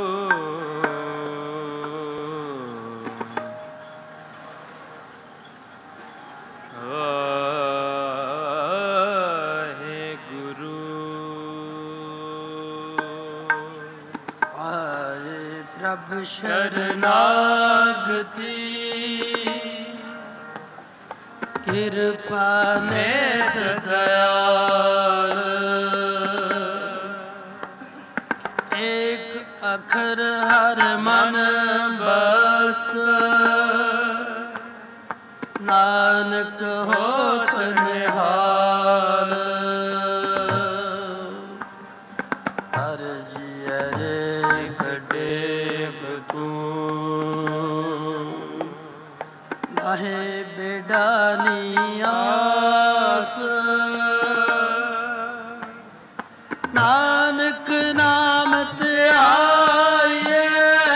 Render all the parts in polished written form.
शरणागति कृपा नेत दयाल एक अखर हर मन बस्त नानक होत निहाल हर जिय रे लाहे बेडानी आस नानक नाम ते आए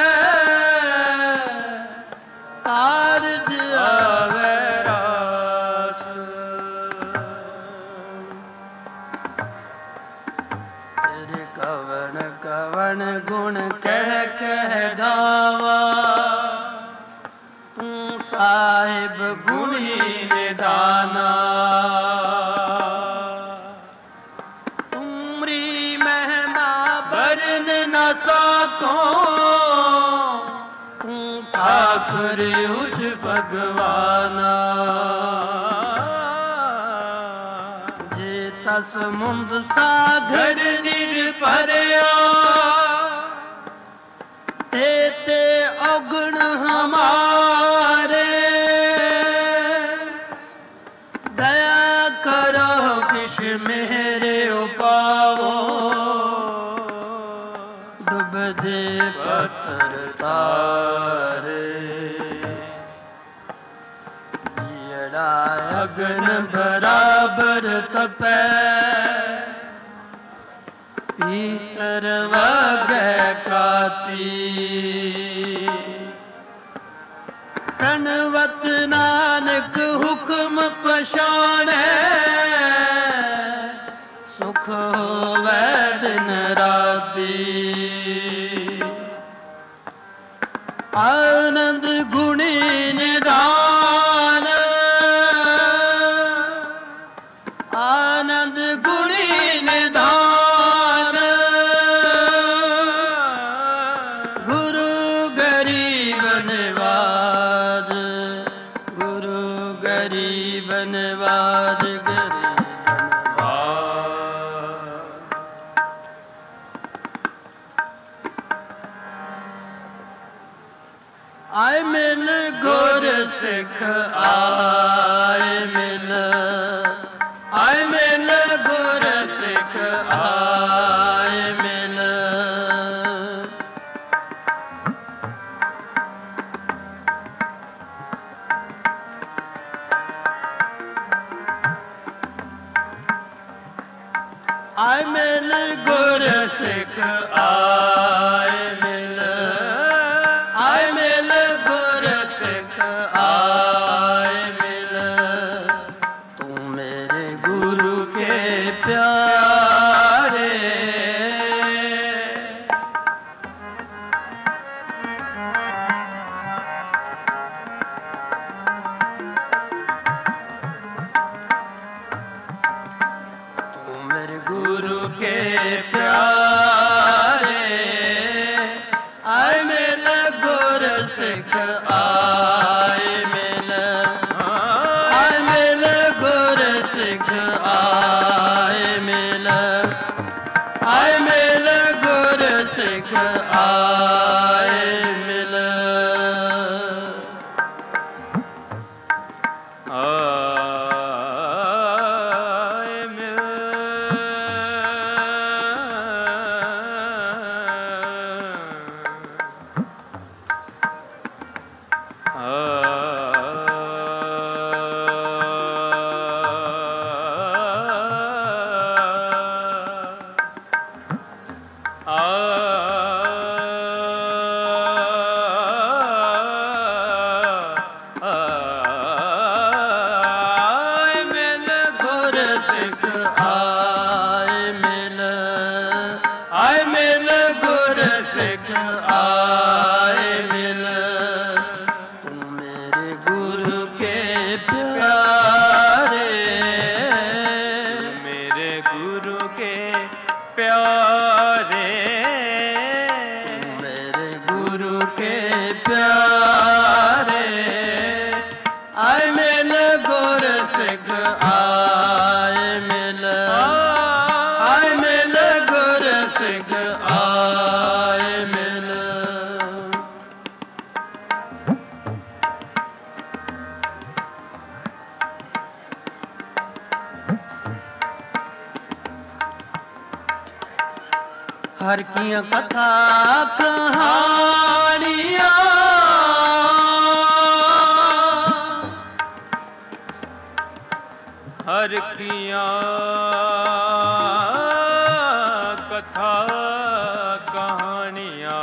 कारज आवे रास तेरे कवन कवन गुण कह कह गावा साहिब गुणी निदाना तुमरी महिमा बरन न सको तू ठाकुर उठ भगवाना जे तस मुंद सागर निरभरया ते अगुण हमारे दया करो किश मेरे उपावो डूबदे पत्थर तारे जियड़ा अगन बराबर तपै भीतर वगै काती प्रणवत नानक हुक्म पछाणै सुख होवै दिन राती आनंद गुणी निदान आनंद गुणी निदान गुरु गरीब नवाज गुरु गरीब नवाज आए मिल गुर सिख आए मिल गुर सिख आए मिल आए मिल गुर सिख आए मिल गुर सिख आए मिल तू मेरे गुरु के प्यारे तू मेरे गुरु के प्यारे आए मिल गुर सिख आए मिल गुर सिख आए मिल गुर सिख आए मिल सिख आए मिल। तुम मेरे गुरु के प्यारे, मेरे गुरु के प्यारे, मेरे गुरु के प्यारे। आए मिल गुर सिख आए मिल, आए मिल गुर सिख आए मिल। हर कियां कथा कहानियां, हर कियां कथा कहानियां,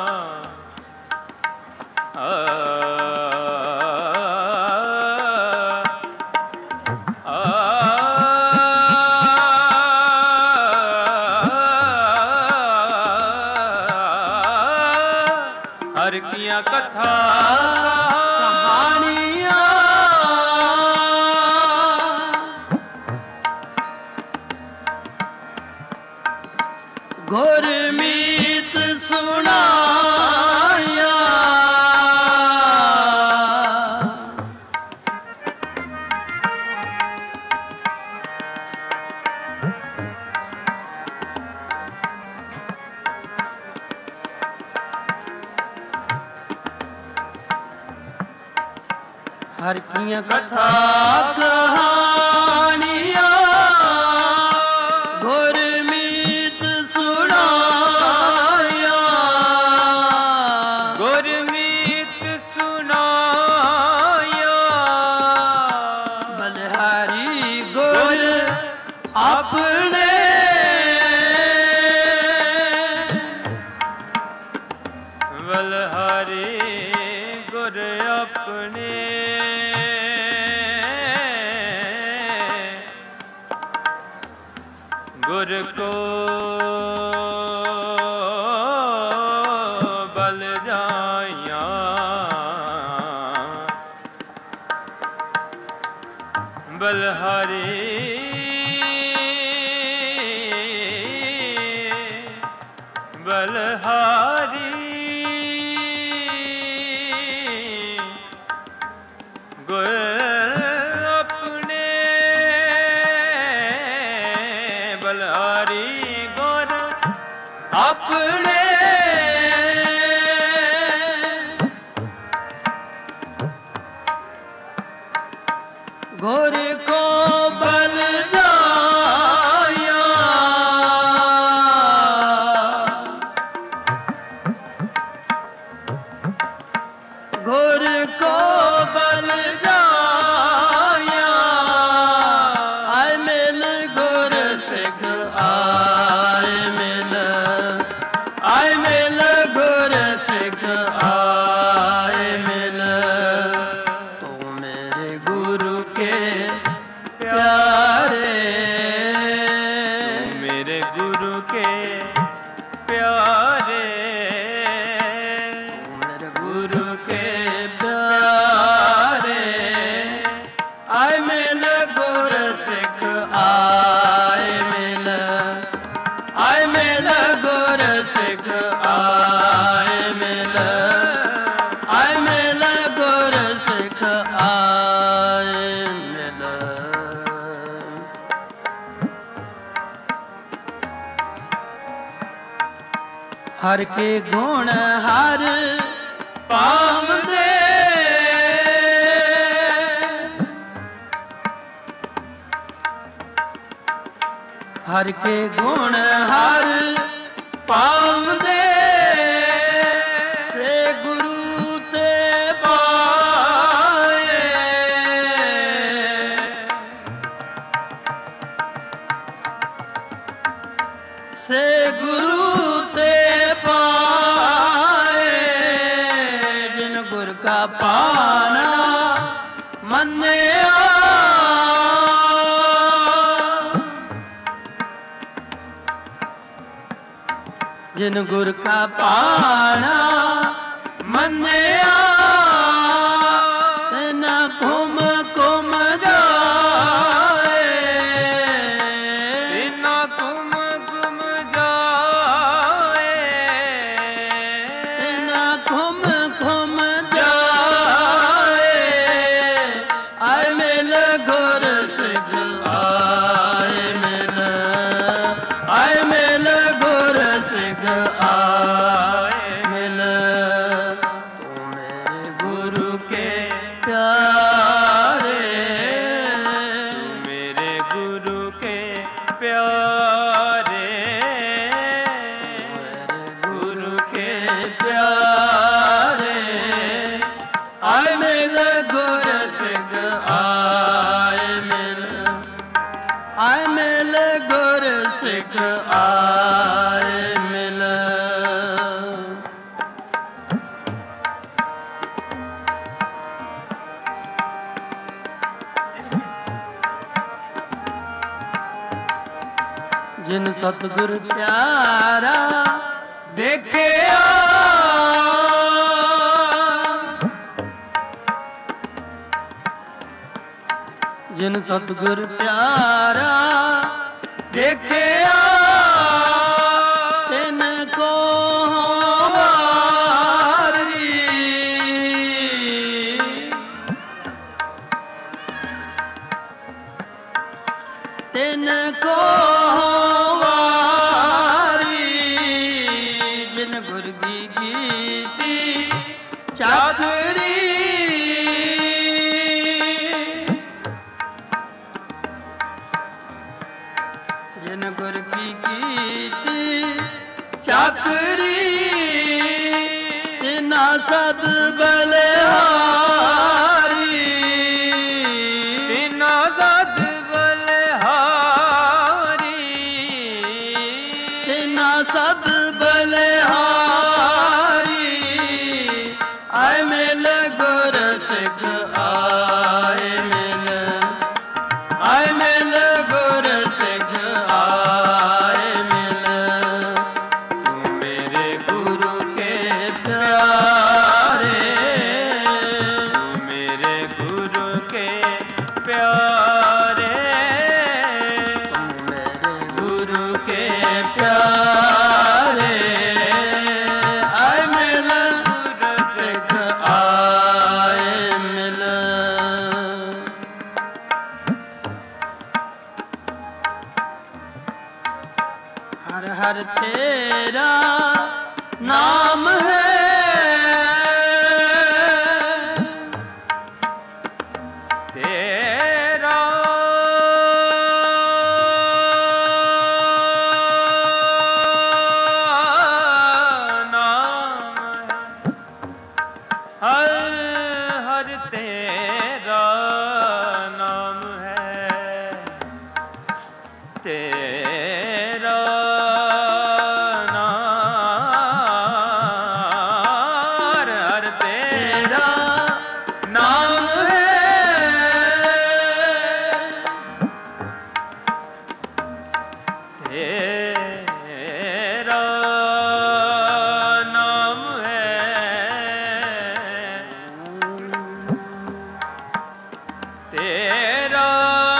हर कियां कथा कहानियां, गुरमीत सुनाया। हर कियां कथा कहानियां, गुरमीत सुनाया। गुरमीत सुनाया। बलिहारी गुर अपने, बलिहारी गुर अपने, गुर को बल जाया। बलिहारी बलिहारी गुर अपने, बलिहारी गुर अपने गुर को बल जाया। गुर को बल जाया। आए मिल गुर सिख आए मिल, आए मिल गुर सिख आए मिल। तो मेरे गुरु के प्यारे, मेरे गुरु के प्यारे, मेरे गुरु के प्यारे। आए मिल गुर सिख आए मिल, आए मिल गुर सिख आए मिल, आए मिल गुर सिख आए मिल। हर के गुण हर पावदे, हर के गुण हर पावदे। से गुरु ते पाए, से गुरु ते पाए। जिन गुर का पाना मन्या, जिन गुर का पाना मन्या तेना घुम घुम जाए, तेना घुम घुम जाए, तेना घुम घुम जाए। आए मिल गुर सिख आए मिल, आए मिल गुर सिख आए मिल। तू मेरे गुरु के प्यारे, मेरे गुरु के प्यारे, मेरे गुरु के प्यारे। आए मिल गुर सिख आए मिल, आए मिल गुर सिख आए मिल। जिन सतगुर प्यारा देखिया, जिन सतगुर प्यारा देखिया, तिन को वारी, तिन को वारी। जिन गुर की गीती चाकरी, जिन गुर की गीती चाकरी। तिना सद बलिहारी, तिना सद बलिहारी, तिना सद बलिहारी। आए मिल गुर सिख आए मिल, आए मिल गुर सिख आए मिल। तू मेरे गुरु के प्यारे, तू मेरे गुरु के प्यारे, तू मेरे गुरु के प्यारे। आए मिल गुरु सिख आए मिल। हर हर तेरा नाम है, तेरा नाम है, हर हर तेरा नाम है, तेरा नाम, हर तेरा तेरा नाम है। तेरा नाम है, तेरा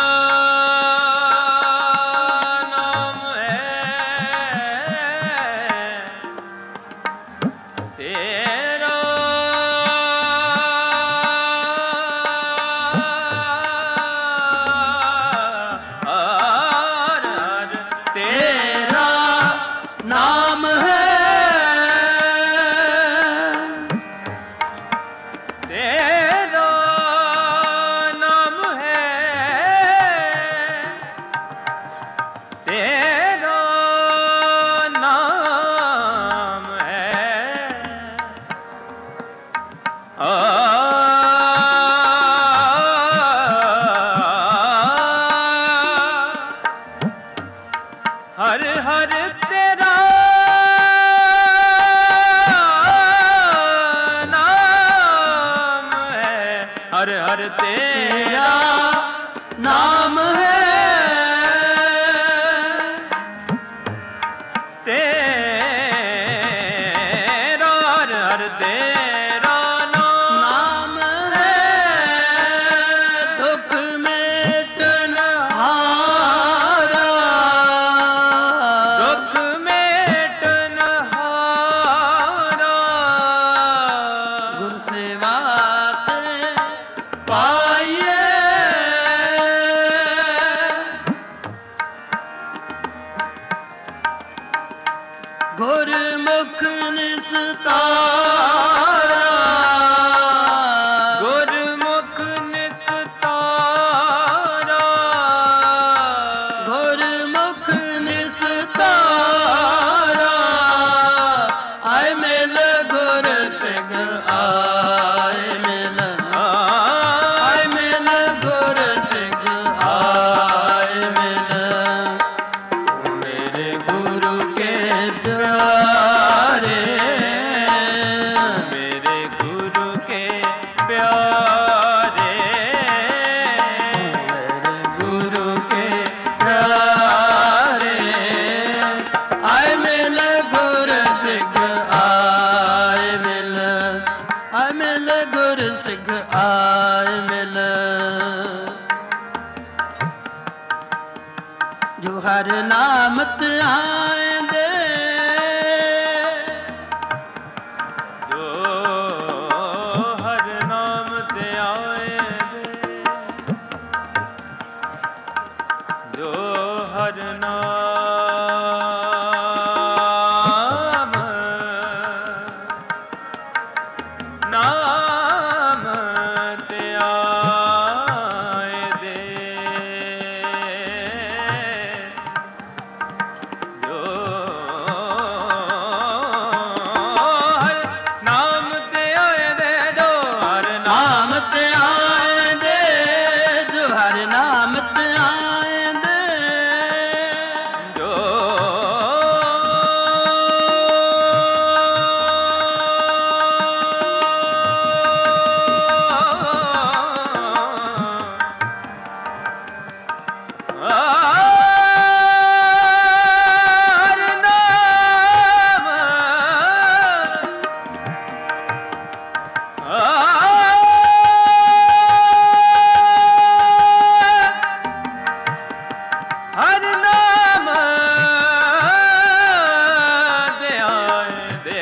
नाम है, तेरा हर हर तेरा नाम है, तेरा नाम है, तेरा नाम है, हर हर तेरा नाम है, हर हर तेरा नाम है। तेरा ਹਰ ਤੇਰਾ ਨਾਮ ਹੈ ਦੁਖ ਮੇਟਨ ਹਾਰਾ ਦੁਖ ਮੇਟਨ ਹਾਰਾ ਗੁਰ ਸੇਵਾ ਤੇ ਪਾਈਏ ਗੁਰਮੁਖ ਨਿਸਤਾਰਾ ਗੁਰਮੁਖ ਨਿਸਤਾਰਾ ਗੁਰਮੁਖ ਨਿਸਤਾਰਾ ਆਏ ਮਿਲ ਗੁਰ ਸਿੰਘ ਆਏ ਮਿਲ ਆਏ ਮਿਲ ਗੁਰ ਸਿੰਘ ਆਏ ਮਿਲ ਤੂੰ ਮੇਰੇ ਗੁਰੂ ਕੇ ਪਿਆਰੇ ਮੇਰੇ ਗੁਰੂ ਕੇ ਪਿਆਰੇ ਮੇਰੇ ਗੁਰੂ ਕੇ ਪਿਆਰੇ ਆਏ ਮਿਲ ਗੁਰ ਸਿੰਘ ਆਏ ਮਿਲ ਗੁਰ ਸਿੰਘ ਆਏ ਮਿਲ ਜੋ ਹਰ ਨਾਮ ਤੇ ਆਂਦੇ ਜੋ ਹਰ ਨਾਮ ਤੇ ਆਏ ਦੇ ਜੋ ਹਰ ਨਾਮ ਨਾਮ ਤੇ ਆਏ ਦੇ ਜੋ ਹਰ ਨਾਮ ਤੇ ਆਏ ਦੇ ਜੋ ਹਰ ਨਾਮ ਤੇ ਆਂਦੇ ਜੋ ਹਰ ਨਾਮ ਤੇ ਆਂਦੇ ਜੋ ਹਰ ਨਾਮ ਹਰ ਨਾਮ ਦੇ ਆਏ ਦੇ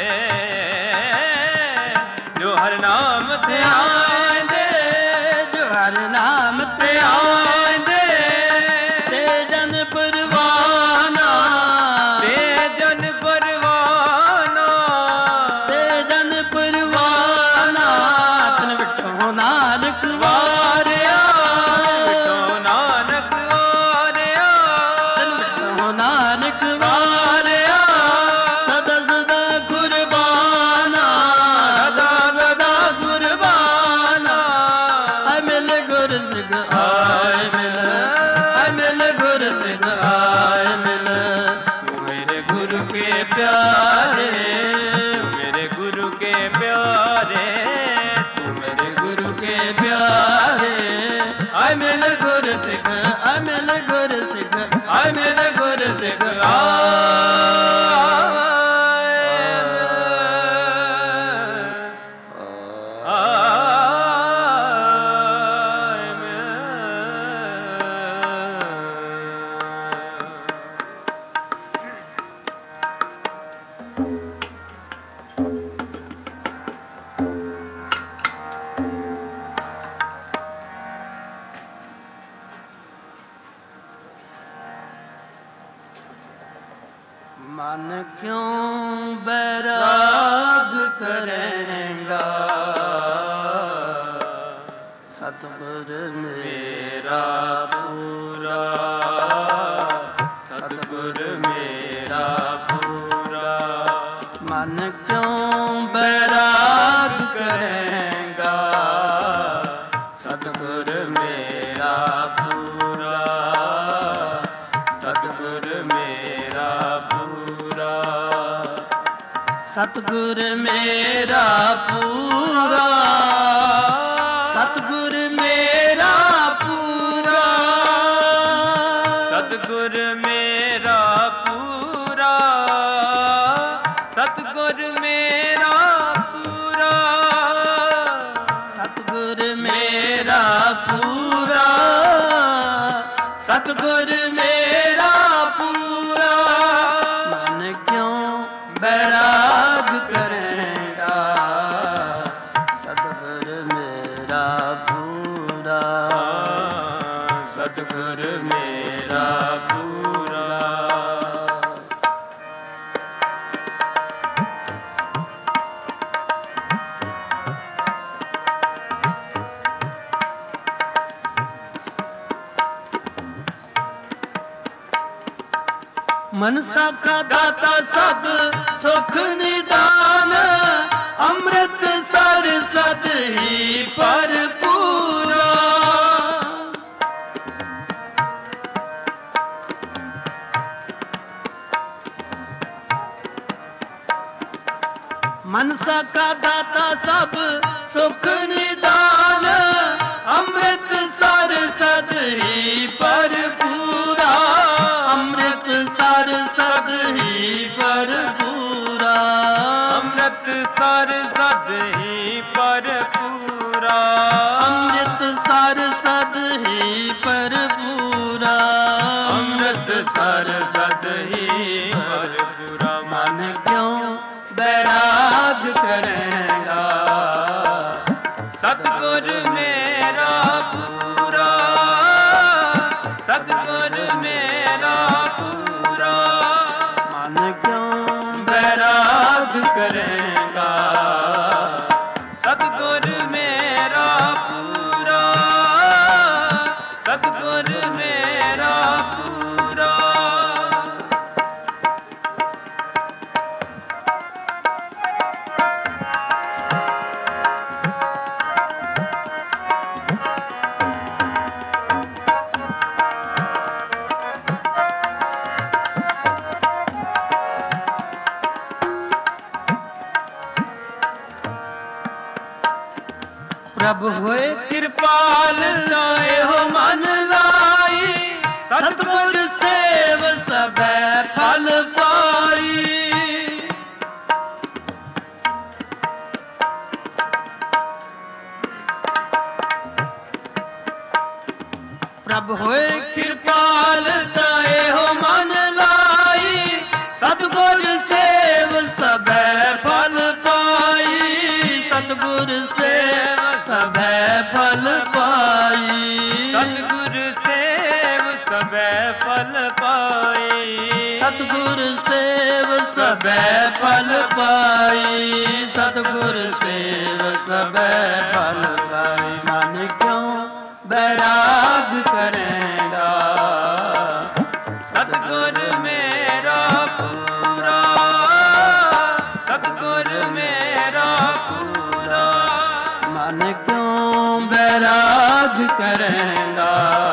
ਜੋ ਹਰ ਨਾਮ ਤੇ ਆਂਦੇ ਜੋ ਹਰ ਨਾਮ ਤੇ ਆਂਦੇ ਤੇ ਜਨ ਪਰਵਾਨਾ ਤੇ ਜਨ ਪਰਵਾਨਾ ਤੇ ਜਨ ਪਰਵਾਨਾ ਤਨ ਵਿਟੋ ਨਾਨਕ ਵਾਰਿਆ ਵਿਟੋ ਨਾਨਕ ਵਾਰਿਆ ਤਨ ਵਿਟੋ ਨਾਨਕ ਵਾਰਿਆ ਸਦਾ ਸਦਾ ਕੁਰਬਾਨਾ ਸਦਾ ਸਦਾ ਕੁਰਬਾਨਾ ਆਏ ਮਿਲ ਗੁਰ ਸਿੰਘ ਆਏ ਮਿਲ ਗੁਰ ਸਿੰਘ ਆਏ ਮਿਲ ਤੂੰ ਮੇਰੇ ਗੁਰੂ ਕੇ ਪਿਆਰੇ ਮੇਰੇ ਗੁਰੂ ਕੇ ਪਿਆਰੇ ਤੂੰ ਮੇਰੇ ਗੁਰੂ ਕੇ ਪਿਆਰੇ ਆਏ ਮਿਲ ਗੁਰ ਸਿੰਘ ਆਏ ਮਿਲ ਗੁਰ ਸਿੰਘ ਆਏ ਮਿਲ ਗੁਰ ਸਿੰਘ ਮਨ ਕਿਉਂ ਬੈਰਾਗ ਕਰੇਂਗਾ ਸਤਿਗੁਰ ਮੇਰਾ ਪੂਰਾ ਸਤਿਗੁਰ ਮੇਰਾ ਪੂਰਾ ਮਨ ਕਿਉਂ ਬੈਰਾਗ ਕਰੇਂਗਾ ਸਤਿਗੁਰ ਮੇਰਾ ਪੂਰਾ ਸਤਿਗੁਰ ਮੇਰਾ ਪੂਰਾ ਸਤਿਗੁਰ ਮੇਰਾ ਪੂਰਾ ਸਤਿਗੁਰ ਮੇਰਾ ਪੂਰਾ ਸਤਿਗੁਰ ਮੇਰਾ ਪੂਰਾ ਸਤਿਗੁਰ ਮੇਰਾ ਸਤਿਗੁਰ ਮੇਰਾ ਪੂਰਾ, ਮਨ ਕਿਉਂ ਬੈਰਾਗ ਕਰੇਂਗਾ, ਸਤਿਗੁਰ ਮੇਰਾ ਪੂਰਾ, ਸਤਿਗੁਰ ਮੇਰਾ ਪੂਰਾ। ਮਨਸਾ ਕਾ ਦਾਤਾ ਸਭ ਸੁਖ ਨਿਦਾਨ, ਅੰਮ੍ਰਿਤ ਸਰ ਸਦ ਹੀ ਭਰਪੂਰਾ। ਮਨਸਾ ਕਾ ਦਾਤਾ ਸਭ ਸੁਖ ਨਿਦਾਨ, ਅੰਮ੍ਰਿਤ ਸਰ ਸਦ ਹੀ ਭਰਪੂਰਾ, ਅੰਮ੍ਰਿਤ ਸਰ ਸਦ ਹੀ ਭਰਪੂਰਾ, ਅੰਮ੍ਰਿਤ ਸਰ ਸਦ ਹੀ ਭਰਪੂਰਾ, ਅੰਮ੍ਰਿਤ ਸਰ ਸਦ ਹੀ ਭਰਪੂਰਾ, ਅੰਮ੍ਰਿਤ ਸਰ ਸਦ ਹੀ ਭਰਪੂਰਾ। ਮਨ ਕਿਉਂ ਬੈਰਾਗ ਕਰੇਂਗਾ, ਸਤਿਗੁਰ ਮੇਰਾ ਪੂਰਾ, ਸਤਿਗੁਰ ਮੇਰਾ ਪੂਰਾ। ਮਨ ਕਿਉਂ ਬੈਰਾਗ ਕਰੇਂਗਾ, ਸਤਿਗੁਰ ਮੇਰਾ ਪੂਰਾ, ਸਤਿਗੁਰ ਮੇਰਾ ਪੂਰਾ। ਪ੍ਰਭ ਹੋਏ ਕਿਰਪਾਲ ਲਾਏ ਹੋ ਮਨ ਲਾਈ, ਸਤਿਗੁਰ ਸੇਵ ਸਭੈ ਫਲ ਪਾਈ। ਪ੍ਰਭ ਹੋਏ ਕਿਰਪਾਲ ਲਾਏ ਹੋ ਮਨ ਲਾਈ, ਸਤਿਗੁਰ ਸੇਵ ਸਭੈ ਫਲ ਪਾਈ, ਸਤਿਗੁਰ ਸੇਵ ਸਭੈ ਫਲ ਪਾਈ, ਸਤਿਗੁਰ ਸੇਵ ਸਭੈ ਫਲ ਪਾਈ, ਸਤਿਗੁਰ ਸੇਵ ਸਭੈ ਫਲ ਪਾਈ, ਸਤਿਗੁਰ ਸੇਵ ਸਭੈ ਫਲ ਪਾਈ। ਮਨ ਕਿਉਂ ਬੈਰਾਗ ਕਰੇਂਗਾ, ਸਤਿਗੁਰ ਮੇਰਾ ਪੂਰਾ, ਸਤਿਗੁਰ ਮੇਰਾ ਪੂਰਾ। ਮਨ ਕਿਉਂ ਬੈਰਾਗ ਕਰੇਂਗਾ,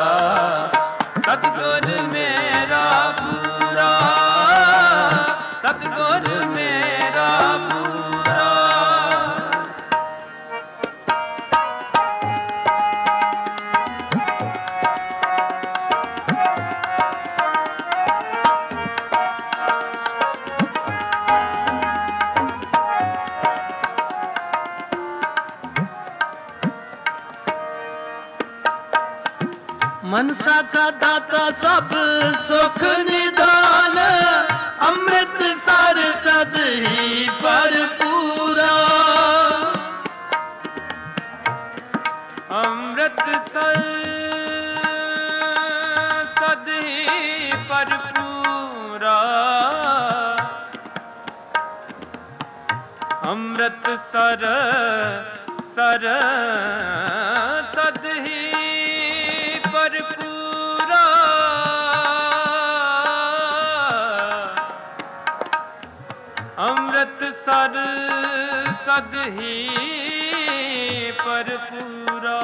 ਸਤਿਗੁਰ ਮੇਰਾ ਪੂਰਾ, ਸਤਿਗੁਰ ਮੇਰਾ ਪੂਰਾ। ਮਨਸਾ ਕਾ ਦਾਤਾ ਸਭ ਸੁਖ ਨਿਦਾਨ, ਅੰਮ੍ਰਿਤ ਸਰ ਸਦ ਹੀ ਭਰਪੂਰਾ, ਅੰਮ੍ਰਿਤ ਸਰ ਸਦ ਹੀ ਭਰਪੂਰਾ, ਅੰਮ੍ਰਿਤ ਸਰ ਸਰ ਸਦ ਹੀ ਭਰਪੂਰਾ, ਅੰਮ੍ਰਿਤ ਸਰ ਸਦ ਹੀ ਭਰਪੂਰਾ।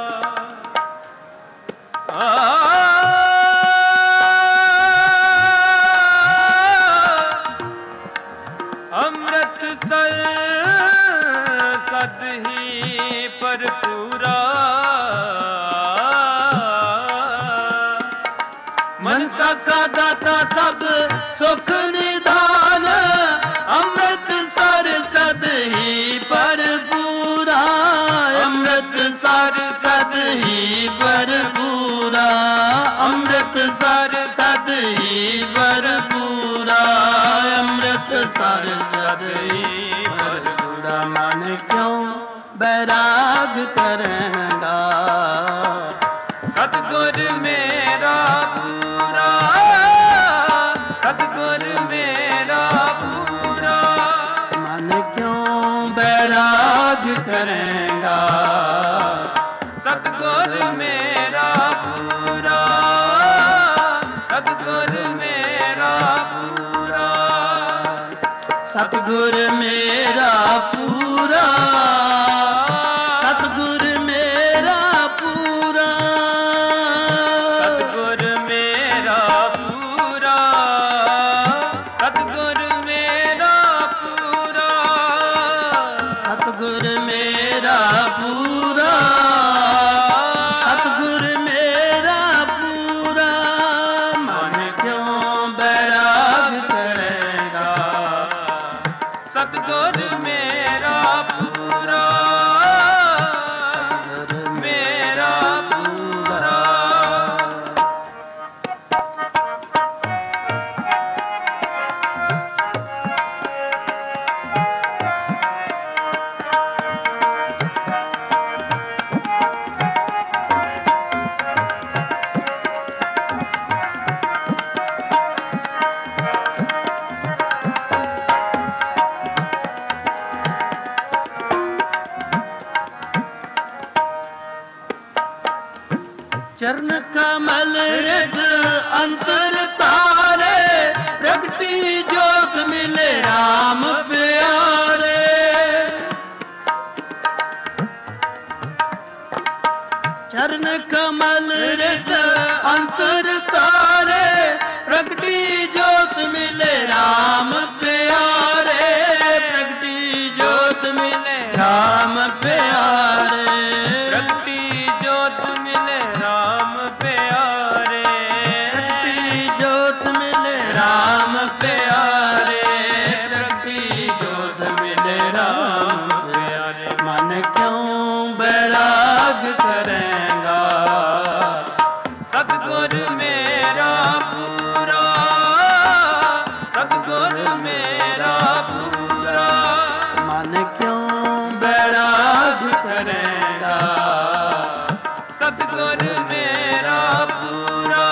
ਅੰਮ੍ਰਿਤ ਸਰ ਸਦ ਹੀ ਭਰਪੂਰਾ, ਮਨਸਾ ਕਾ ਦਾਤਾ ਸਭ ਸੁਖ ਨਿਦਾਨ, ਅੰਮ੍ਰਿਤ ਸਰ ਸਦ ਹੀ ਭਰਪੂਰਾ, ਅੰਮ੍ਰਿਤ ਸਰ ਸਦ ਹੀ ਭਰਪੂਰਾ, ਅੰਮ੍ਰਿਤ ਸਰ ਸੰਸਾਰ ਜਦਈ ਪਰ ਬੁਰਾ ਮਨ ਕਿਉਂ ਬੈਰਾਗ ਕਰੇਂਗਾ। ਸਤਿਗੁਰ ਮੇਰਾ ਪੂਰਾ, ਸਤਿਗੁਰ ਮੇਰਾ ਪੂਰਾ, ਮਨ ਕਿਉਂ ਬੈਰਾਗ ਕਰੇਂਗਾ। ਸਤਿਗੁਰ ਮੇਰਾ ਪੂਰਾ, ਸਤਿਗੁਰ ਮੇਰਾ ਪੂਰਾ, ਸਤਿਗੁਰ ਮੇਰਾ ਪੂਰਾ, ਸਤਿਗੁਰ ਮੇਰਾ ਪੂਰਾ, ਸਤਿਗੁਰ ਮੇਰਾ ਪੂਰਾ, ਸਤਿਗੁਰ ਮੇਰਾ ਪੂਰਾ, ਸਤਿਗੁਰ ਮੇਰਾ ਪੂਰਾ, ਸਤਿਗੁਰ ਮੇਰਾ ਪੂਰਾ, ਮਨ ਕਿਉਂ ਬੈਰਾਗ ਕਰੇਗਾ। ਸਤਿਗੁਰ ਮੇਰਾ ਪੂਰਾ, ਸਤਿਗੁਰ ਮੇਰਾ ਪੂਰਾ, ਚਰਨ ਕਮਲ ਰਿਦ ਅੰਤਰ ਤਾਰੇ, ਪ੍ਰਗਟੀ ਜੋਤ ਮਿਲੇ ਰਾਮ ਪਿਆਰੇ। ਚਰਨ ਕਮਲ ਰਿਦ ਅੰਤਰ ਤਾਰੇ, ਪ੍ਰਗਟੀ ਜੋਤ ਮਿਲੇ ਰਾਮ ਪਿਆਰੇ। ਪ੍ਰਗਟੀ ਜੋਤ ਮਿਲੇ ਰਾਮ ਪਿਆਰੇ। ਪ੍ਰਗਟੀ ਜੋਤ ਮਿਲੇ ਰਾਮ ਪਿਆਰੇ, ਪ੍ਰਗਟੀ ਜੋਤ ਮਿਲੇ ਰਾਮ ਪਿਆਰੇ। ਪ੍ਰਗਟੀ ਜੋਤ ਮਿਲੇ ਰਾਮ ਪਿਆਰੇ। ਮਨ ਕਿਉਂ ਬੈਰਾਗ ਕਰੇਂਗਾ। ਸਤਿਗੁਰ ਮੇਰਾ ਪੂਰਾ, ਸਤਿਗੁਰ ਮੇਰਾ ਪੂਰਾ, ਮਨ ਕਿਉਂ ਬੈਰਾਗ ਕਰੇਂਗਾ। ਸਤਿਗੁਰ ਮੇਰਾ ਪੂਰਾ,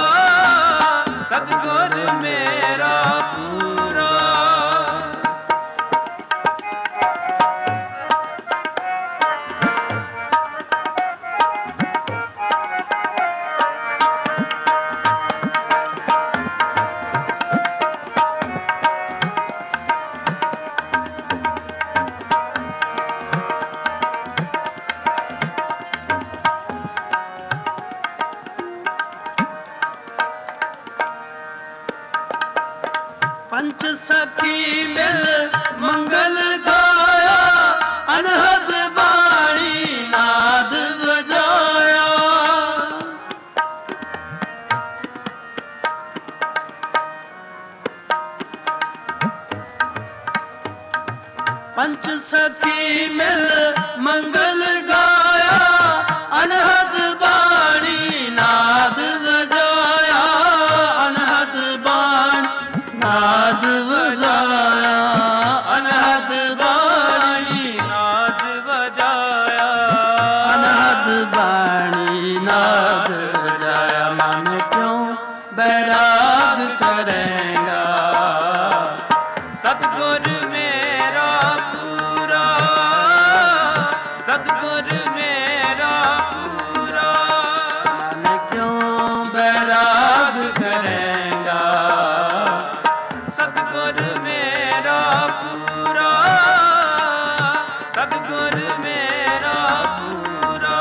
ਸਤਿਗੁਰ ਮੇਰਾ ਪੂਰਾ, ਪੰਚ ਸਖੀ ਮਿਲ ਮੰਗਲ ਗਾਇਆ, ਅਨਹਦ ਬਾਣੀ ਨਾਦ ਵਜਾਇਆ। ਪੰਚ ਸਖੀ ਮਿਲ ਮੰਗਲ ਗਾਇਆ, ਅਨਹਦ ਬਾਣੀ ਨਾਦ ਵਜਾਇਆ। ਅਨਹਦ ਬਾਣੀ ਨਾਦ ਵਜਾਇਆ। ਅਨਹਦ ਬਾਣੀ ਨਾਦ ਵਜਾਇਆ, ਅਨਹਦ ਬਾਣੀ ਨਾਦ ਵਜਾਇਆ। ਮਨ ਕਿਉਂ ਬੈਰਾਗ ਕਰੇਂਗਾ। ਸਤਿਗੁਰ ਮੇਰਾ ਪੂਰਾ, ਸਤਿਗੁਰ ਮੇਰਾ ਪੂਰਾ, ਮਨ ਕਿਉਂ ਬੈਰਾਗ ਕਰੇਂਗਾ। ਸਤਿਗੁਰ ਮੇਰਾ ਪੂਰਾ, ਸਤਿਗੁਰ ਮੇਰਾ ਪੂਰਾ,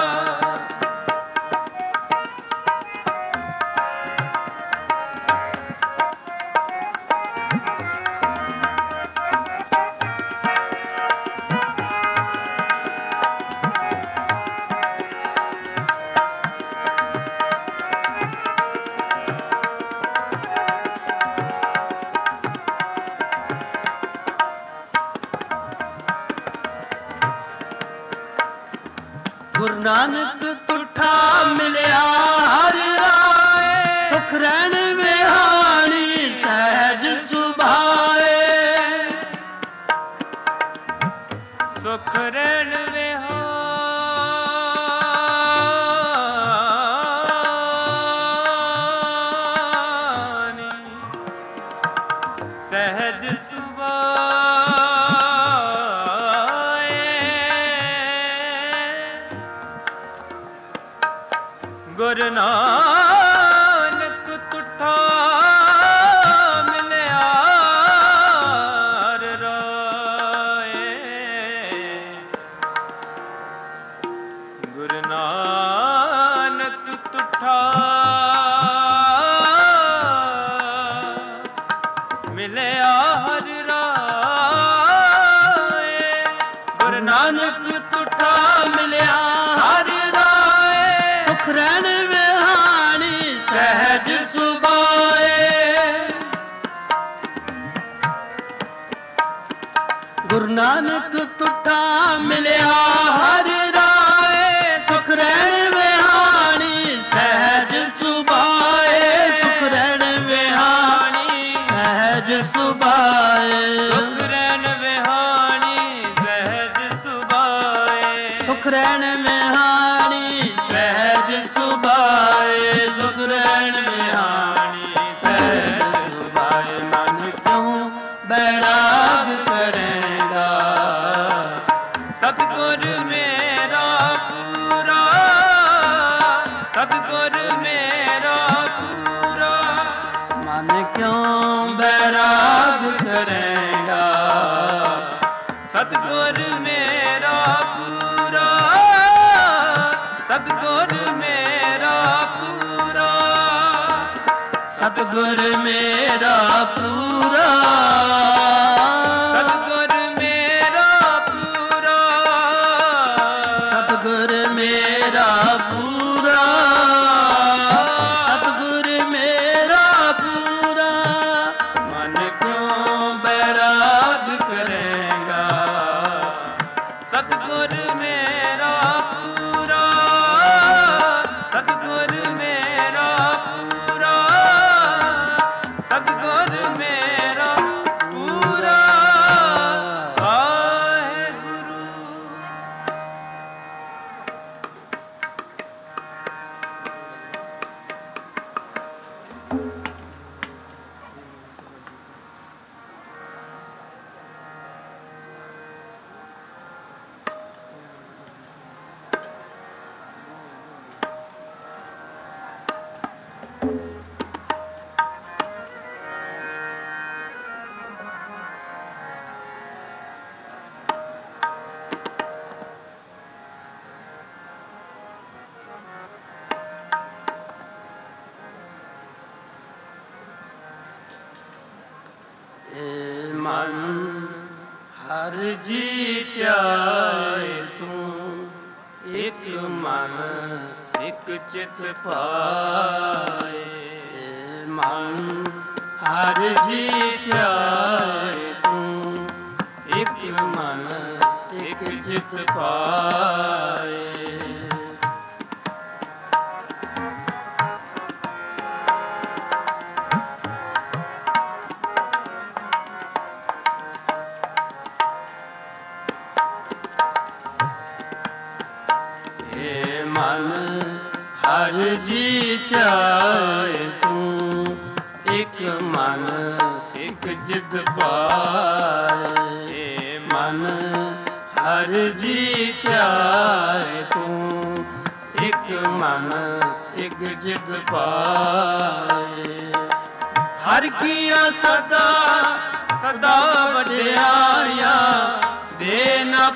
ਗੁਰੂ ਨਾਨਕ ਤੁਠਾ ਮਿਲਿਆ ਹਰ ਰਾਏ, ਸੁਖ ਰਹਿਣ ਵਿਹਾਣੀ ਸਹਿਜ ਸੁਭਾਏ। ਸੁਖ ਰਹਿਣ ਵਿਹਾਨੀ ਸਹਿਜ ਸੁਭਾਏ ਗੁਰੂ ਨਾਨਕ ਤੁਠਾ ਗੁਰੂ ਨਾਨਕ ਤੁਠਾ ਮਿਲਿਆ ਹਰਿ ਰਾਏ ਸੁਖ ਰਹਿਣ ਵਿਹਾਣੀ ਸਹਿਜ ਸੁਭਾਏ ਸੁਖ ਰਹਿਣ ਵਿਹਾਣੀ ਸਹਿਜ ਸੁਭਾਏ ਸੁਖ ਰਹਿਣ ਵਿਹਾਣੀ ਸਹਿਜ ਸੁਭਾਏ ਸੁਖ ਰਹਿਣ ਵਿਹਾਣੀ ਸਹਿਜ ਸੁਭਾਏ ਸੁਖ ਰਹਿਣ ਵਿਹਾਣੀ ਸਹਿਜ ਸੁਭਾਏ ਮਨ ਕਿਉ ਬੈਰਾਗ ਕਰੇਗਾ ਸਤਿਗੁਰ ਮੇਰਾ ਪੂਰਾ ਸਤਿਗੁਰ ਮੇਰਾ ਪੂਰਾ ਮਨ ਕਿਉਂ ਬੈਰਾਗ ਕਰੇਗਾ ਸਤਿਗੁਰ ਮੇਰਾ ਪੂਰਾ ਸਤਿਗੁਰ ਮੇਰਾ ਪੂਰਾ ਸਤਿਗੁਰ ਮੇਰਾ ਪੂਰਾ ਸਤਿਗੁਰ ਮੇਰਾ ਪੂਰਾ ਸਤਿਗੁਰ ਮੇਰਾ ਪੂਰਾ ਸਤਿਗੁਰ ਮੇਰਾ ਪੂਰਾ ਮਨ ਕਿਉਂ ਬੈਰਾਗ ਕਰੇਗਾ ਸਤਿਗੁਰ ਮੇਰਾ ਪੂਰਾ ਸਤਿਗੁਰ ਮੇਰਾ ਪੂਰਾ ਸਤਿਗੁਰ ਮੇਰਾ ਪੂਰਾ ਵਾਹਿਗੁਰੂ ਮਨ ਹਰ ਜੀਤਿਆ ਤੂੰ ਇੱਕ ਮਨ ਇੱਕ ਚਿਤ ਪਾਏ ਮਨ ਹਰ ਜੀਤਿਆ ਤੂੰ ਇੱਕ ਮਨ ਇੱਕ ਚਿਤ ਪਾਏ ਮਨ ਹਰ ਜੀਤਿਆ ਤੂੰ ਇੱਕ ਮਨ ਇੱਕ ਜਿਤ ਪਾਏ ਮਨ ਹਰ ਜੀਤਿਆ ਤੂੰ ਇੱਕ ਮਨ ਇੱਕ ਜਿਤ ਪਾਏ ਹਰ ਕੀਆ ਸਦਾ ਸਦਾ ਵਡਿਆਈਆਂ ਦੇ ਨਾ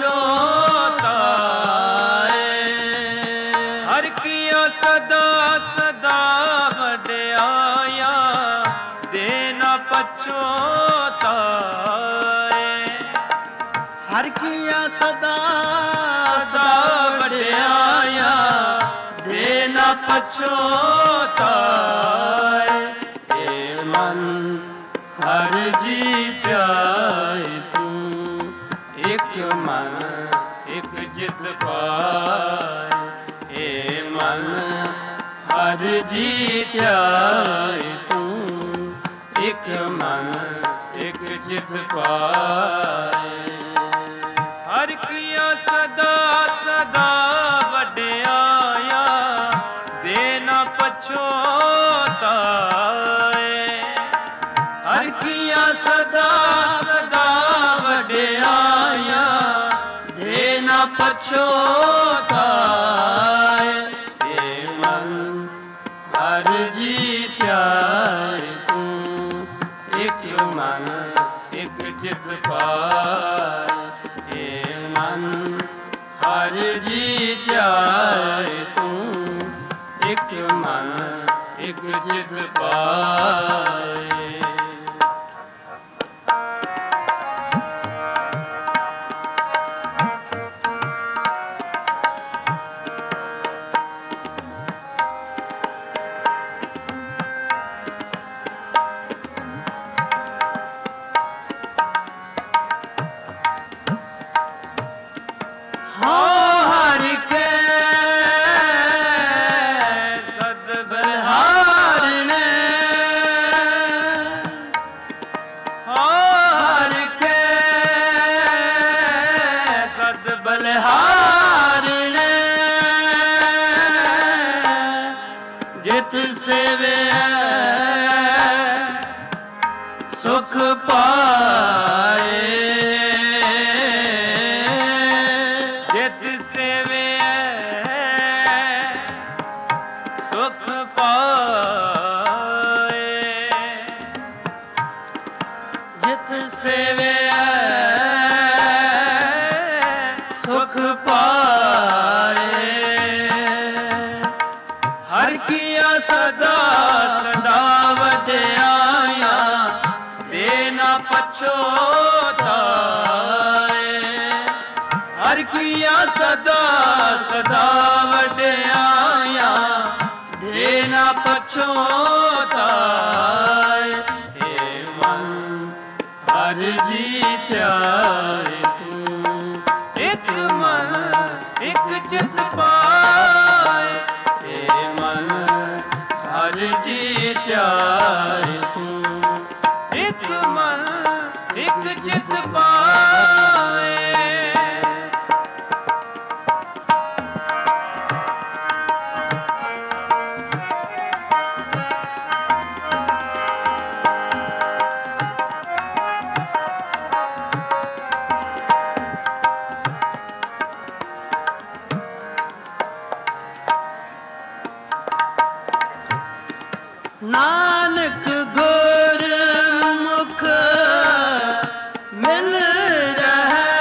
ਪਛੋਤਾਏ ਹਰ ਕੀਆ ਸਦਾ ਸਦਾ ਵਡਿਆਈਆਂ ਦੇ ਨਾ ਪਛੋਤਾਏ ਹਰ ਕੀਆ ਸਦਾ ਸਦਾ ਵਡਿਆਈਆਂ ਦੇ ਨਾ ਪਛੋਤਾਏ ਏ ਮਨ ਹਰ ਜੀਤਿਆ ਤੂੰ ਇੱਕ ਮਨ ਇੱਕ ਜਿਤ ਪਾਏ ਏ ਮਨ ਹਰ ਜੀਤਿਆ ਤੂੰ ਇੱਕ ਮਨ ਇੱਕ ਜਿਤ ਪਾਏ ਹਰ ਹਰ ਕੀਆ ਸਦਾ ਸਦਾ ਵਡਿਆਇਆ, ਦੇ ਨਾ ਪਛੋਤਾਏ। ਹਰ ਕੀਆ ਸਦਾ ਸਦਾ ਵਡਿਆਇਆ, ਦੇ ਨਾ ਪਛੋਤਾਏ। ਏ ਮਨ ਹਰ ਜੀ ਧਿਆਏ ਤੂੰ, ਇਕ ਮਨ ਇਕ ਚਿਤ ਪਾਏ। ਏ ਮਨ ਹਰ ਜੀ ਧਿਆਏ ਤੂੰ, ਇਕ ਮਨ ਇਕ ਚਿਤ ਪਾਏ। ਜਿਤ ਸੇਵਿਆ ਸੁਖ ਪਾਏ। ਜਿਤ ਸੇਵਿਆ ਸੁਖ ਪਾਏ। ਜਿਤ ਸੇਵਿਆ ਸੁਖ ਪਾਏ। ਹਰ ਕੀਆ ਸਦਾ ਸਦਾ ਵਡਿਆਇਆ, ਦੇ ਨਾ ਪਛੋਤਾਏ। ਹਰ ਕੀਆ ਸਦਾ ਸਦਾ ਵਡਿਆਇਆ, ਦੇ ਨਾ ਪਛੋਤਾਏ। ਏ ਮਨ ਹਰ ਜੀ ਧਿਆਏ ਤੂੰ, ਇਕ ਮਨ ਇਕ ਚਿਤ ਪਾਏ। ਏ ਮਨ ਹਰ ਜੀ ਧਿਆਏ ਤੂੰ, ਇਕ ਮਨ ਇਕ ਚਿਤ ਪਾਏ। ਨਾਨਕ ਗੁਰ ਮੁਖ ਮਿਲ ਰਹੈ।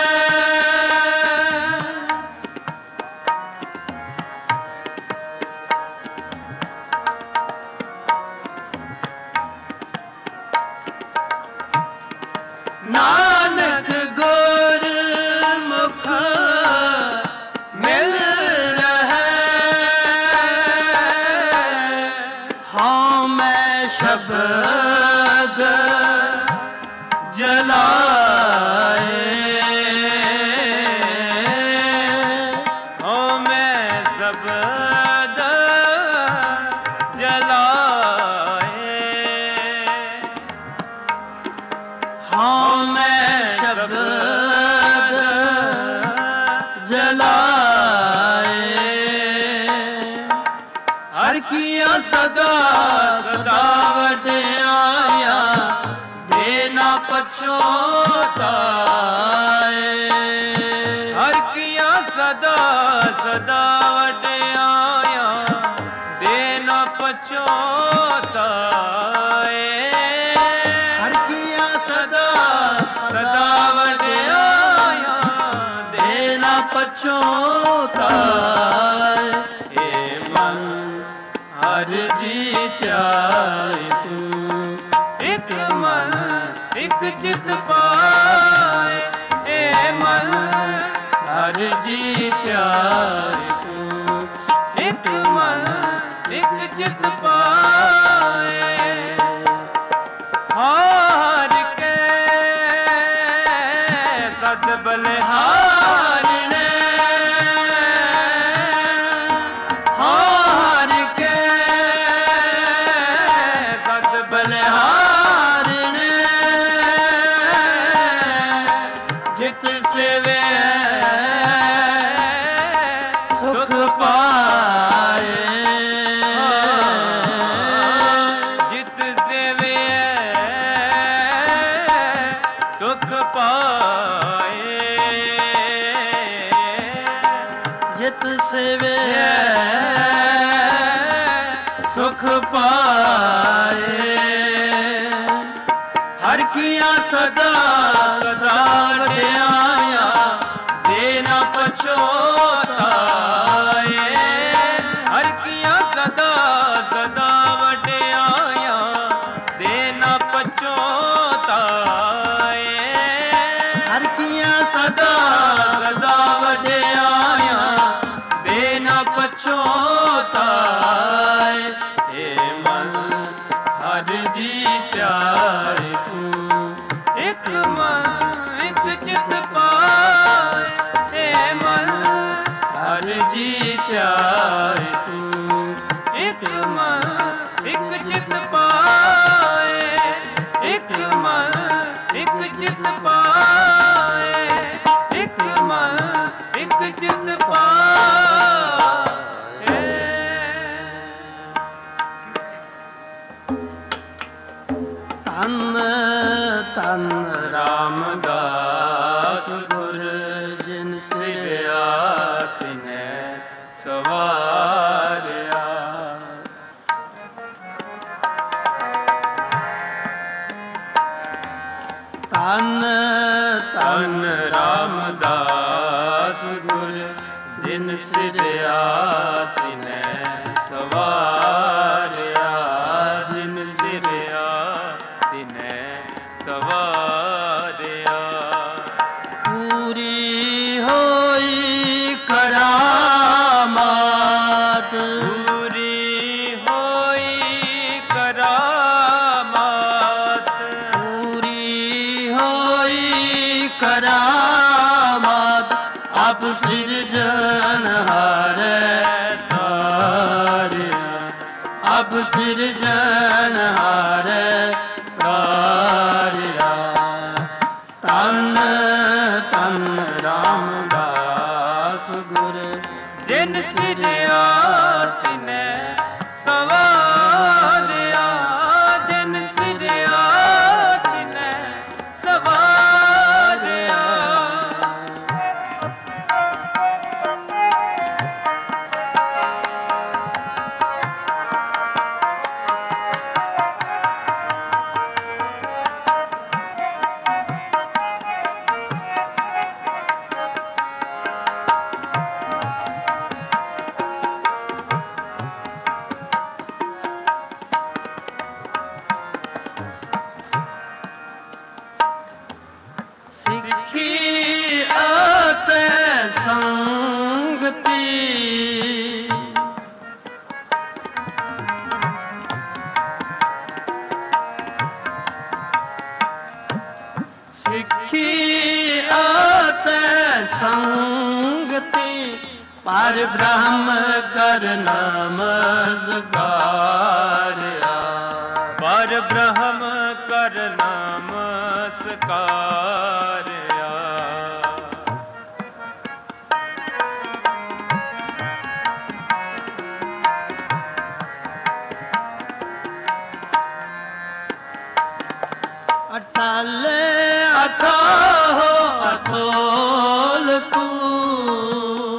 ਨਾਨਕ ਗੁਰ ਮੁਖ ਮਿਲ ਰਹੈ। ਹਾਂ ਮੈਂ ਸ਼ਬਦ ਜਲਾਏ। ਹੋ ਮੈਂ ਸ਼ਬਦ ਜਲਾਏ। ਹਾਂ ਮੈਂ ਸ਼ਬਦ ਜਲਾਏ। ਹਰ ਕੀਆ ਸਦਾ ਸਦਾ ਵਡਿਆਇਆ, ਦੇ ਨਾ ਪਛੋਤਾਏ। ਹਰ ਕੀਆ ਸਦਾ ਸਦਾ ਵਡਿਆਇਆ, ਦੇ ਨਾ ਪਛੋਤਾਏ। ਹਰ ਕੀਆ ਸਦਾ ਸਦਾ ਵਡਿਆਇਆ, ਦੇ ਨਾ ਪਛੋਤਾਏ। ਏ ਮਨ ਹਰ ਜੀ ਧਿਆਏ ਤੂੰ, ਇਕ ਮਨ ਇਕ ਚਿਤ ਪਾਏ। ਏ ਮਨ ਹਰ ਜੀ ਧਿਆਏ ਤੂੰ, ਇਕ ਮਨ ਇਕ ਚਿਤ ਪਾਏ। ਹਾਰ ਕੇ ਸਦ ਬਲਿਹਾਰ ਨੇ ਹਾਰ ਕੇ ਸਦ ਬਲਿਹਾਰ ਨੇ। ਜਿਤ ਸੇਵਿਆ ਭਗਤ ਸੇਵੇ ਸੁਖ ਪਾਏ। ਹਰ ਕੀਆਂ ਸਦਾ ਸਦਾ ਵਡਿਆਈਆਂ ਦੇ ਨਾ ਪਛੋਤਾਏ। ਹਰ ਕੀਆਂ ਸਦਾ ਸਦਾ ਵਡਿਆਈਆਂ ਦੇ ਨਾ ਪਛੋਤਾਏ। ਹਰ ਕੀਆਂ ਸਦਾ ਸਦਾ ਵਡਿਆਈਆਂ ਦੇ ਨਾ ਪਛੋਤਾਏ। ਏ ਮਨ ਹਰ ਜੀ ਧਿਆਏ ਤੂੰ, ਇੱਕ ਮਨ ਇੱਕ ਚਿਤ ਪਾਏ। ਏ ਮਨ ਹਰ ਜੀ ਧਿਆਏ ਤੂੰ, ਇੱਕ ਮਨ ਇੱਕ ਚਿਤ ਪਾਏ। ਇੱਕ ਮਨ ਇੱਕ ਚਿਤ ਪਾਏ। ਇੱਕ ਮਨ ਇੱਕ ਚਿਤ ਪਾਏ। ਧੰਨ ਧੰਨ ਰਾਮਦਾਸ ਗੁਰ ਜਿਨ ਸਿਰਿਆ ਤਿਨੈ ਸਵਾਰਿਆ। ਧੰਨ ਧੰਨ ਰਾਮਦਾਸ ਗੁਰ ਜਿਨ ਸਿਰਿਆ ਤਿਨੈ ਸਵਾਰਿਆ। ਜਿਨ ਸਿਰਿਆ ਤਿਨੈ ਸਵਾਰਿਆ। ਪੂਰੀ ਹੋਈ ਕਰਾਮਾਤ, ਪੂਰੀ ਹੋਈ ਕਰਾਮਾਤ। ਪੂਰੀ ਹੋਈ ਕਰਾਮਾਤ ਆਪ ਸਿਰਜਣਹਾਰੇ ਤਾਰਿਆ। ਆਪ ਸਿਰਜਣਹਾਰੇ ਤਾਰਿਆ। ਧੰਨ ਧੰਨ ਰਾਮਦਾਸ ਗੁਰ ਜਿਨ ਸਿਰਿਆ ਤਿਨੈ ਸਵਾਰਿਆ। ਜਿਨ ਸਿਰਿਆ ਤਿਨੈ ਸਵਾਰਿਆ। ਸਿੱਖੀ ਅਤੇ ਸੰਗਤੀ ਸਿੱਖੀ ਅਤੇ ਸੰਗਤੀ ਪਰ ਬ੍ਰਹਮ ਕਰ ਨਮਸਕਾਰਿਆ। ਪਰ ਬ੍ਰਹਮ ਕਰ ਨਮਸਕਾਰਿਆ। ਅਟਾਲੇ ਅਥਾਹੋ ਅਥੋਲ ਤੂੰ।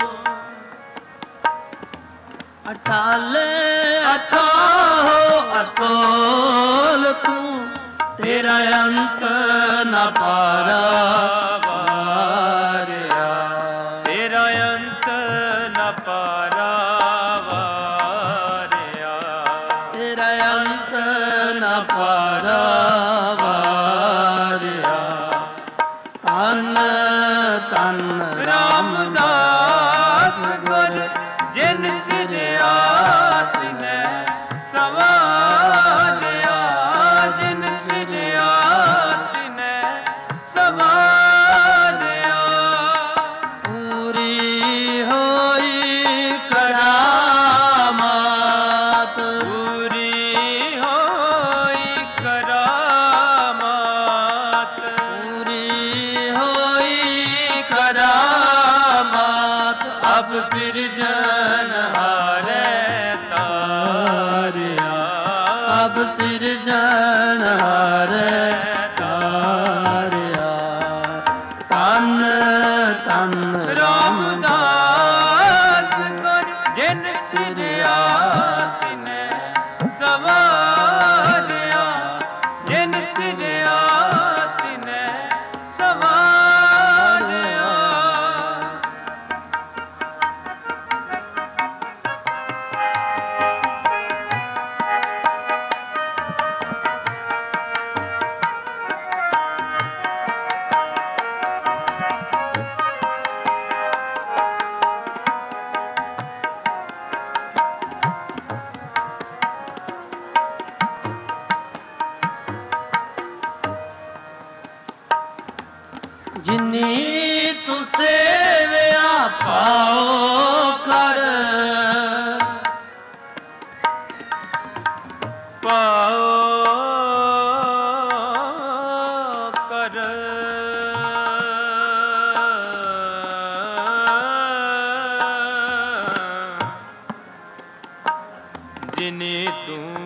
ਅਟਾਲੇ ਅਥਾਹੋ ਅਥੋਲ ਤੂੰ। ਤੇਰਾ ਅੰਤ ਨ ਪਾਰਾਵਾਰਿਆ। ਤੇਰਾ ਅੰਤ ਨ ਪਾਰਾਵਾਰਿਆ। ਤੇਰਾ ਅੰਤ ਨ ਪਾਰਾਵਾਰਿਆ। ਧੰਨ ਧੰਨ ਰਾਮਦਾਸ ਗੁਰ ਜਿਨ ਸਿਰਿਆ ਤਿਨੈ ਸਵਾਰਿਆ। ਜਿਨ ਸਿਰਿਆ ਤਿਨੈ ਸਵਾਰਿਆ। ਪੂਰੀ ਹੋਈ ਕਰਾਮਾਤ, ਪੂਰੀ ਹੋਈ ਕਰਾਮਾਤ। ਪੂਰੀ ਹੋਈ ਕਰਾਮਾਤ ਅਬ ਸਿਰਜਣਹਾਰੇ ਤਾਰਿਆ। ਅਬ ਸਿਰਜਣਹਾਰੇ ਤਾਰਿਆ। ਧੰਨ ਧੰਨ ਰਾਮਦਾਸ ਪਾਉ ਕਰ ਪਾਉ ਕਰ ਜਿਨੇ ਤੂੰ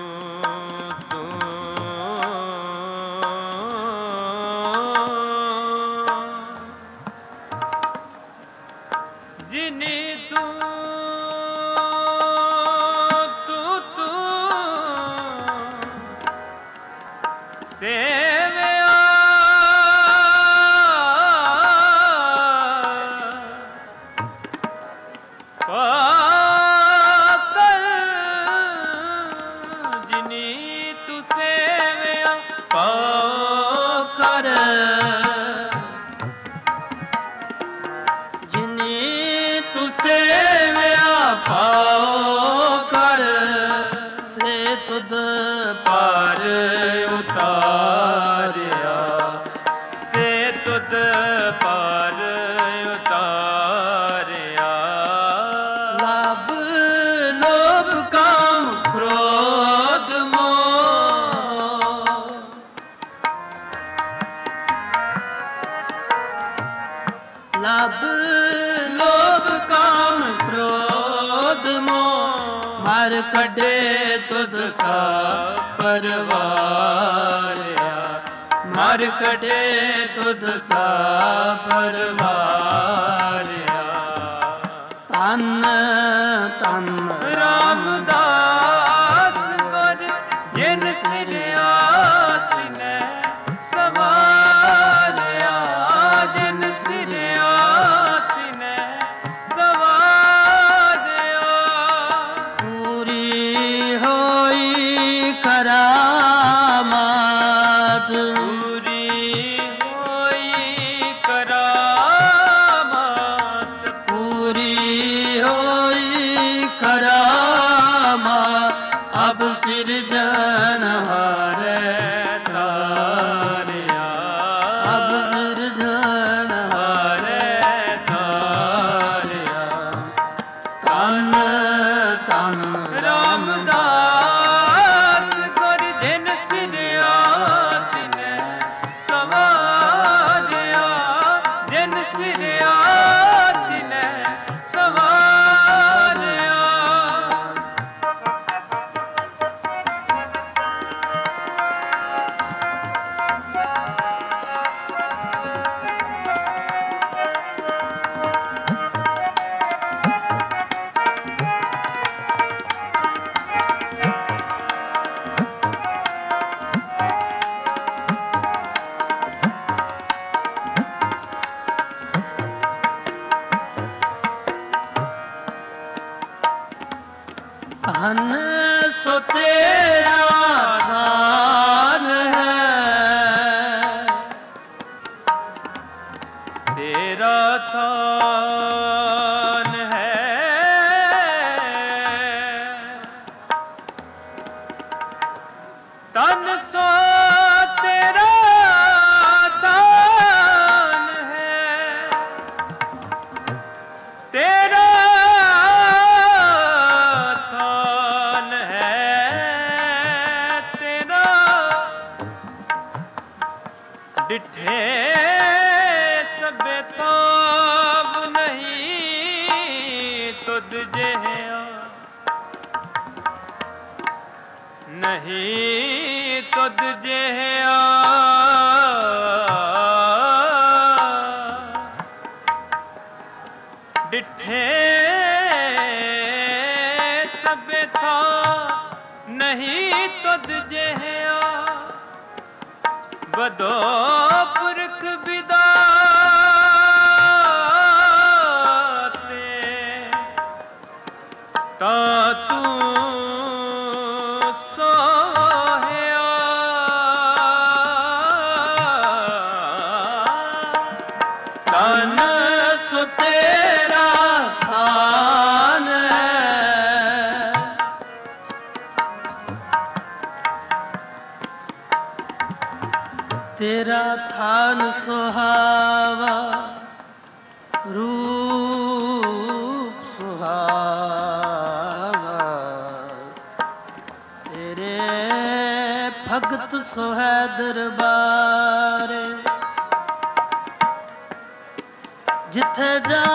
ਜਿਨੇ ਤੂੰ ਸੇਵਿਆ ਪਾਕਲ ਜਿਨੀ ਤੂੰ ਸੇਵਿਆ ਪਾਉ ਕਰ ਜਿਨੀ ਤੂੰ ਸੇਵਿਆ ਪਾਉ ਕਰ ਸੇ ਤੁਧ ਪਾਰ ਉਤਾਰਿਆ ਸੇ ਤੁਧ ਪਾਰ ਉਤਾਰਿਆ ਲਭ ਲੋਭ ਕਾਮ ਕ੍ਰੋਧ ਮੋਹ ਲਭ ਲੋਭ ਕਾਮ ਕ੍ਰੋਧ ਮੋਹ ਮਰ ਕੱਢੇ ਤੁਧ ਸਾ ਪਰਵਾਰਿਆ ਮਰ ਕੱਢੇ ਤੁਧ ਸਾ ਪਰਵਾਰਿਆ ਤਨ ਤਨ ਰਾਮਦਾਸ ਗੁਰ ਜਿਨ ਸਿਰਿਆ ਤਿਨੈ ਸਵਾਰਿਆ ਜਿਨ ਸਿਰਿਆ ਤਿਨੈ ਸਵਾਰਿਆ ਪੂਰੀ ਹੋਈ ਕਰਾਮਾਤ ਪੂਰੀ ਹੋਈ ਕਰਾਮਾਤ ਪੂਰੀ ਹੋਈ ਕਰਾਮਾਤ ਅਬ ਸਿਰਜਣਹਾਰੇ ਤਾਰਿਆ ਅਬ ਸਿਰਜਣਹਾਰੇ ਤਾਰਿਆ ਤਨ ਤਨ ਰਾਮਦਾਸ ਗੁਰ ਜਿਨ ਸਿਰਿਆ ਤਿਨੈ ਸਵਾਰਿਆ ਜਿਨ ਸਿਰਿਆ ਤਿਨੈ ਸਵਾਰਿਆ ਧਨ ਸੋ ਤੇਰਾ ਥਾਨ ਹੈ ਤੇਰਾ ਥਾਨ ਹੈ ਤਨ ਸੋ ਤੇਰਾ ਥਾਨ ਹੈ ਤੇਰਾ ਥਾਨ ਹੈ ਤੇਰਾ ਡਿਠੇ ਸਭੇ ਤਾਬ ਨਹੀਂ ਤੁਧ ਜਿਹਾ ਨਹੀਂ ਤੁਧ ਜਿਹਾ ਡਿਠੇ ਸਭੇ ਥਾ ਨਹੀਂ ਤੁਧ ਜਿਹਾ ਬਦੋ ਪੁਰਖ ਵਿਦਾਤੇ ਤਾ ਤੂੰ ਸੋਹਿਆ ਤਨ ਸੋ ਤੇਰਾ ਥਾਨ ਹੈ ਤੇਰਾ ਥਾਨ ਸੁਹਾਵਾ ਰੂਪ ਸੋ ਹੈ ਦਰਬਾਰੇ। ਜਿੱਥੇ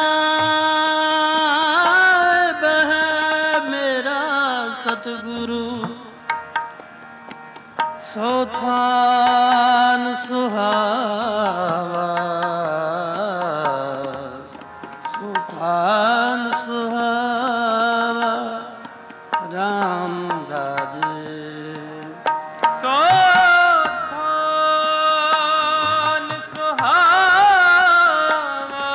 ਜਾਏ ਬਹਿ ਮੇਰਾ ਸਤਿਗੁਰੂ, ਸੋ ਥਾਨ ਸੁਹਾਵਾ, ਸੋ ਥਾਨ ਸੁਹਾਵਾ ਰਾਮ ਰਾਜੇ। ਸੋ ਥਾਨ ਸੁਹਾਵਾ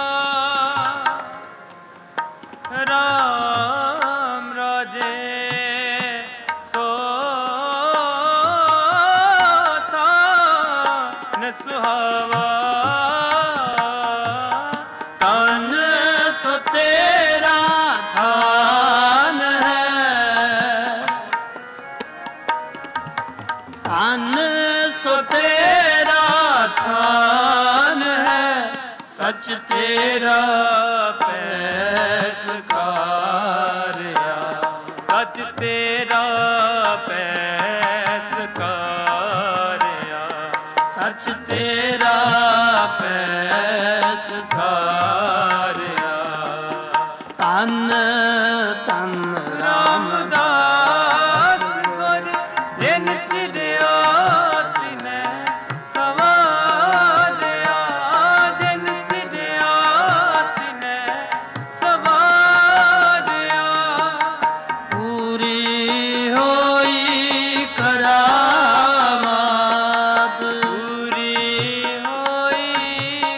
ਰਾਮ ਰਾਜੇ। ਸੋ ਥਾਨ ਸੁਹਾਵਾ ਤਨ ਸੋ ਤੇਰਾ ਥਾਨ ਹੈ, ਤਨ ਸੋ ਤੇਰਾ ਥਾਨ ਹੈ, ਸੱਚ ਤੇਰਾ ਪੈਸਕਾਰਿਆ, ਸੱਚ ਤੇਰਾ ਪੈਸਕਾਰਿਆ, ਸੱਚ ਤੇਰਾ ਪੈਸਕਾਰਿਆ। ਤਨ ਤਨ ਰਾਮਦਾਸ ਗੁਰ ਜਿਨ ਸਿਰਿਆ ਤਿਨੈ ਸਵਾਰਿਆ, ਜਿਨ ਸਿਰਿਆ ਤਿਨੈ ਸਵਾਰਿਆ। ਪੂਰੀ ਹੋਈ ਕਰਾਮਾਤ, ਪੂਰੀ ਹੋਈ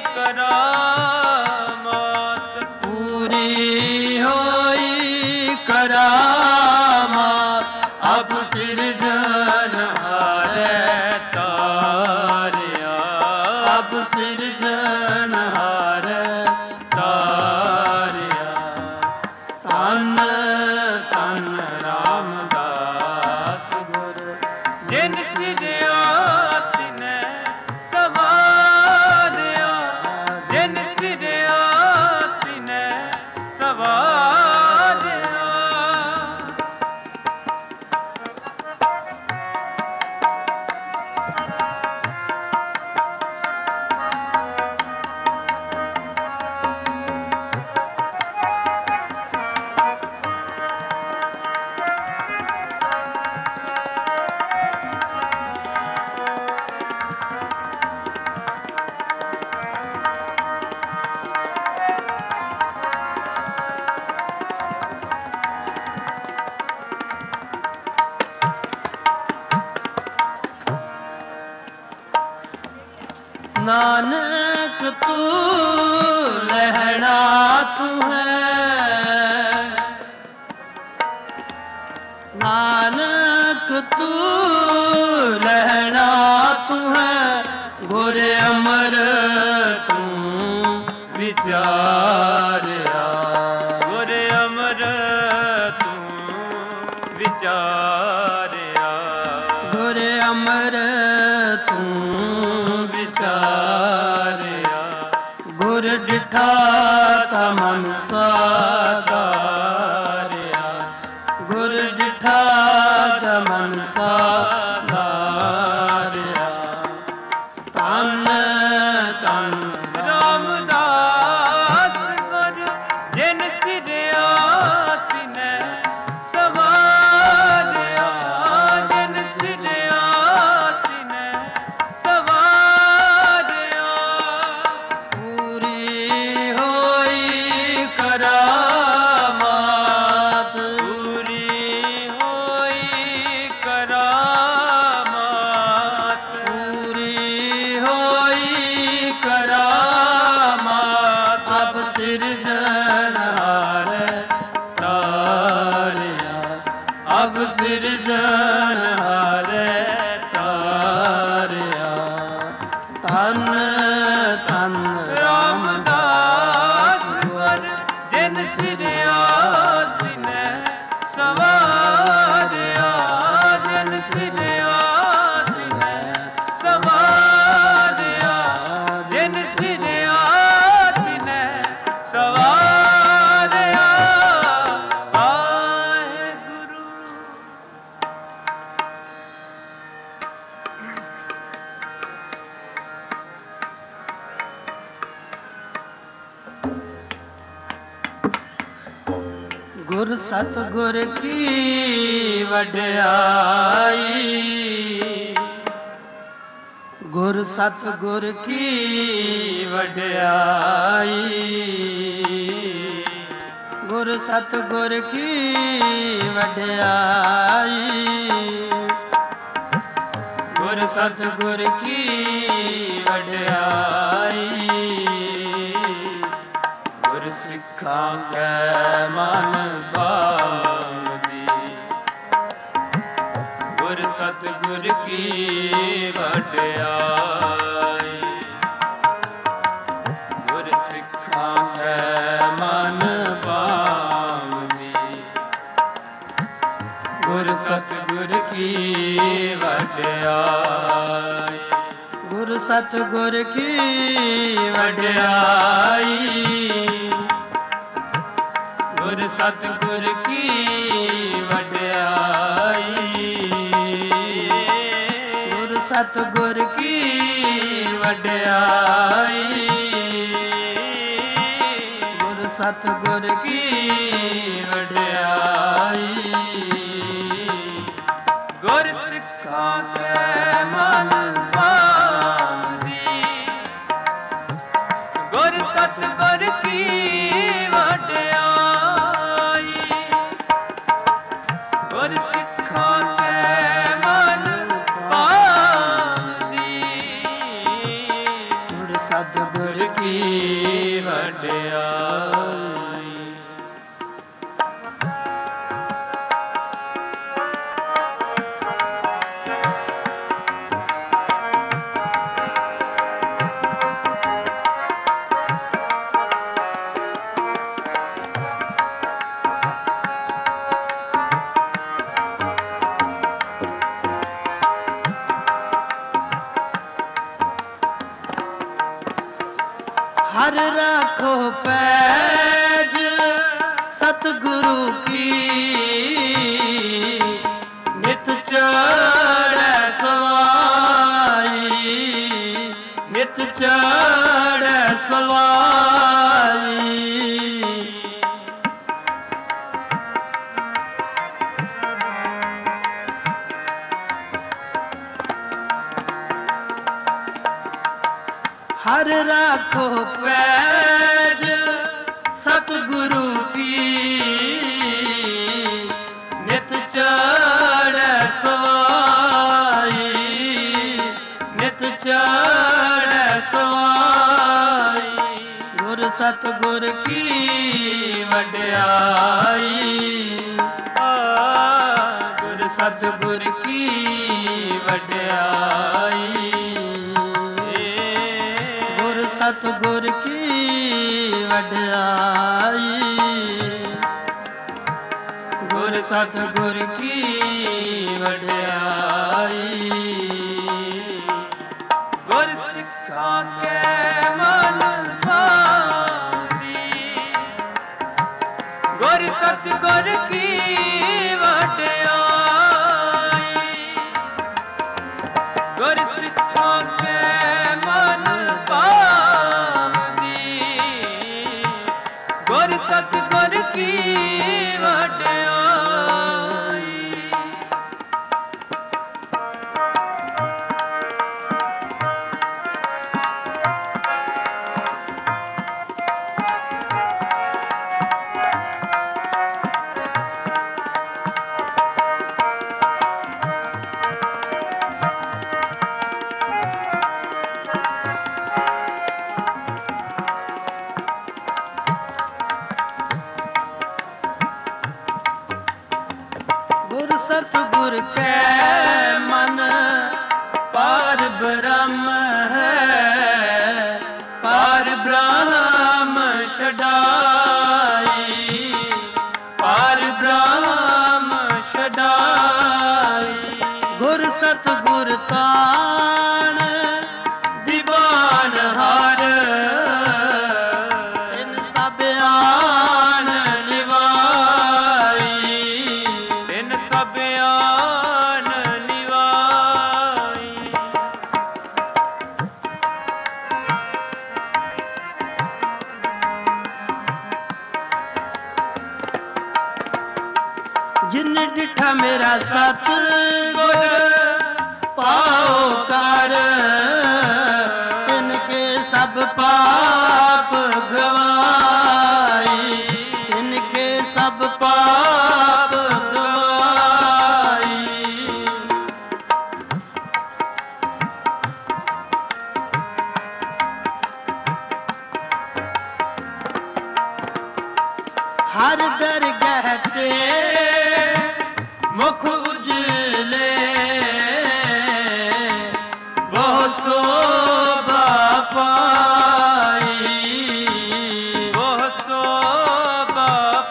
ਕਰਾਮਾਤ, ਪੂਰੀ ਹੋਈ ਕਰਾਮਾਤ। ਆਪ ਸਿਰਜਣਹਾਰੈ ਤਾਰਿਆ, ਆਪ ਸਿਰਜਣਹਾਰੈ ਤਾਰਿਆ। ਤਨ ਤਨ ਰਾਮਦਾਸ ਗੁਰ ਜਿਨ ਸਿਰਿਆ ਤਿਨੈ ਸਵਾਰਿਆ, ਜਿਨ ਸਿਰਿਆ ਤਿਨੈ ਸਵਾਰਿਆ। ਨਾਨਕ ਤੂੰ ਲਹਿਣਾ ਤੂੰ ਹੈ, ਨਾਨਕ ਤੂੰ ਲਹਿਣਾ ਤੂੰ ਹੈ। ਗੁਰ ਅਮਰ ਤੂੰ ਵਿਚਾਰਿਆ, ਗੁਰ ਅਮਰ ਤੂੰ ਵਿਚਾਰਿਆ, ਗੁਰ ਅਮਰ ਤੂੰ ਵਿਚਾਰਿਆ। ਗੁਰ ਡਿਠਾ ਤਾ ਮਨ ਸਾਧਾਰਿਆ, ਗੁਰ ਡਿਠਾ ਤਾ ਮਨ ਸਾਧਾਰਿਆ। ਤਨ ਤਨ ਰਾਮਦਾਸ ਗੁਰ ਜਿਨ ਸਿਰਿਆ ਤਿਨੈ ਸਵਾਰਿਆ, ਜਿਨ ਸਿਰਿਆ ਤਿਨੈ ਸਵਾਰਿਆ। ਪੂਰੀ ਹੋਈ ਕਰਾਮਾਤ, ਪੂਰੀ ਹੋਈ ਕਰਾਮਾਤ, ਪੂਰੀ ਹੋਈ ਕਰਾਮਾਤ। ਆਪ ਸਿਰਜਣਹਾਰੈ ਤਾਰਿਆ, ਆਪ ਸਿਰਜਣਹਾਰੈ ਤਾਰਿਆ। ਤਨ ਤਨ ਰਾਮਦਾਸ ਗੁਰ ਜਿਨ ਸਿਰਿਆ ਤਿਨੈ ਸਵਾਰਿਆ, ਜਿਨ ਸਿਰਿਆ ਤਿਨੈ ਸਵਾਰਿਆ, ਜਿਨ ਸਿਰਿਆ ਤਿਨੈ ਸਵਾਰਿਆ। ਵਾਹਿਗੁਰੂ। ਗੁਰ ਸਤਿਗੁਰ ਕੀ ਵਡਿਆਈ, ਗੁਰ ਸਤਿਗੁਰ ਕੀ ਵਡਿਆਈ, ਗੁਰ ਸਤਿਗੁਰ ਕੀ ਵਡਿਆਈ, ਗੁਰ ਸਤਿਗੁਰ ਕੀ ਵਡਿਆਈ, ਗੁਰ ਸਿੱਖਾਂ ਕੈ ਮਨ ਭਾਵਦੀ, ਗੁਰ ਸਤਿਗੁਰ ਕੀ ਵਡਿਆਈ, ਗੁਰ ਸਿੱਖਾਂ ਕੈ ਮਨ ਭਾਵਦੀ, ਗੁਰ ਸਤਿਗੁਰ ਕੀ ਵਡਿਆਈ, ਗੁਰ ਸਤਿਗੁਰ ਕੀ ਵਡਿਆਈ, ਗੁਰ ਸਤਿਗੁਰ ਕੀ ਵਡਿਆਈ, ਗੁਰ ਸਤਿਗੁਰ ਕੀ ਵਡਿਆਈ, ਗੁਰ ਸਤਿਗੁਰ ਕੀ ਵਡਿਆਈ, ਗੁਰ ਸਿੱਖਾਂ ਕੈ ਮਨ ਭਾਵਦੀ, ਗੁਰ ਸਤਿਗੁਰ ਕੀ ਵਡਿਆਈ, ਗੁਰ ਸਿੱਖਾਂ ਕੈ ਮਨ ਭਾਵਦੀ, ਗੁਰ ਸਤਿਗੁਰ ਕੀ ਵਡਿਆਈ। ਹਰ ਰਾਖੋ ਪੈਜ ਸਤਿਗੁਰੂ ਕੀ, ਨਿਤ ਚੜ੍ਹੈ ਸਵਾਈ, ਨਿਤ ਚੜ੍ਹੈ ਸਵਾਈ, ਹਰ ਰਾਖੋ ਪੈਜ ਸਤਿਗੁਰੂ ਕੀ, ਨਿਤ ਚੜ੍ਹੈ ਸਵਾਈ, ਨਿਤ ਚੜ੍ਹੈ ਸਵਾਈ, ਗੁਰ ਸਤਿਗੁਰ ਕੀ ਵਡਿਆਈ, ਗੁਰ ਸਤਿਗੁਰ ਕੀ ਵਡਿਆਈ, ਸਤਿਗੁਰ ਕੀ ਵਡਿਆਈ, ਗੁਰ ਸਤਿਗੁਰ ਕੀ ਵਡਿਆਈ, ਗੁਰ ਸਿੱਖਾਂ ਕੈ ਮਨ ਭਾਵਦੀ, ਗੁਰ ਸਤਿਗੁਰ ਕੀ ਵਡਿਆਈ, ਗੁਰ ਸਿੱਖਾਂ ਕੈ ਮਨ ਭਾਵਦੀ, ਗੁਰ ਸਤਿਗੁਰ ਕੀ ਵਡਿਆਈ। ਸਤਿਗੁਰ ਕੈ ਮਨ ਪਾਰ ਬ੍ਰਹਮ ਹੈ, ਪਾਰ ਬ੍ਰਹਮ ਛਡਾਈ, ਪਾਰ ਬ੍ਰਹਮ ਛਡਾਈ, ਗੁਰ ਸਤਿਗੁਰ ਤਾਣ ਦੀਵਾਨ ਹਰ, ਇਨ ਸਭ ਆਣ ਲਿਵਾਈ, ਇਨ ਸਭ ਆਣ ਲਿਵਾਈ, जिन डिठा मेरा सतगुर पाओ कर, इनके सब पाप गवाई, इनके सब पाप गवाई। हर दरगाह ते मुख उजले, बहुत शोभा पाई, बहुत शोभा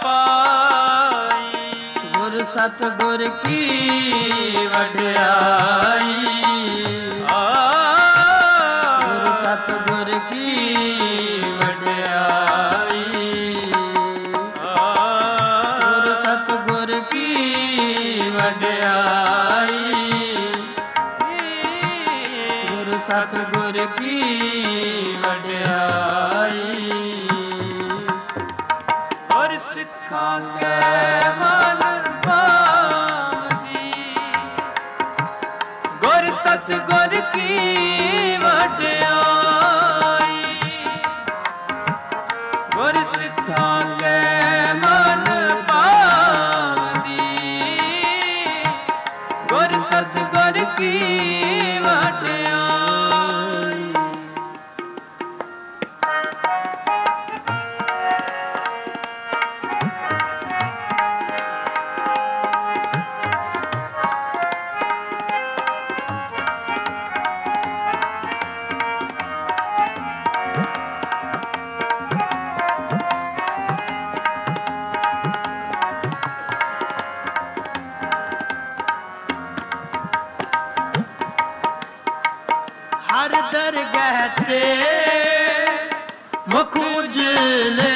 पाई। गुर सतगुर की वड्याई, गुर सतगुर की वड्याई, गुर सतगुर की वड्याई, गुर सतगुर की वड्याई। और सिखा के मन पावदी, गुर सतगुर की वड्याई। गुर सिखा के मन पावदी, गुर सतगुर की वड्याई। हर दरगाह ते मुख उजले,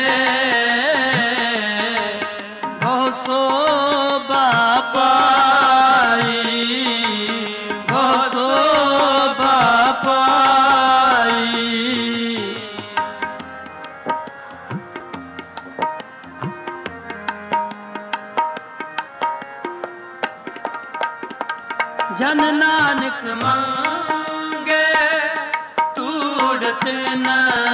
बहुत शोभा पाई, बहुत शोभा पाई। जन नानक मंगे तूड़त न,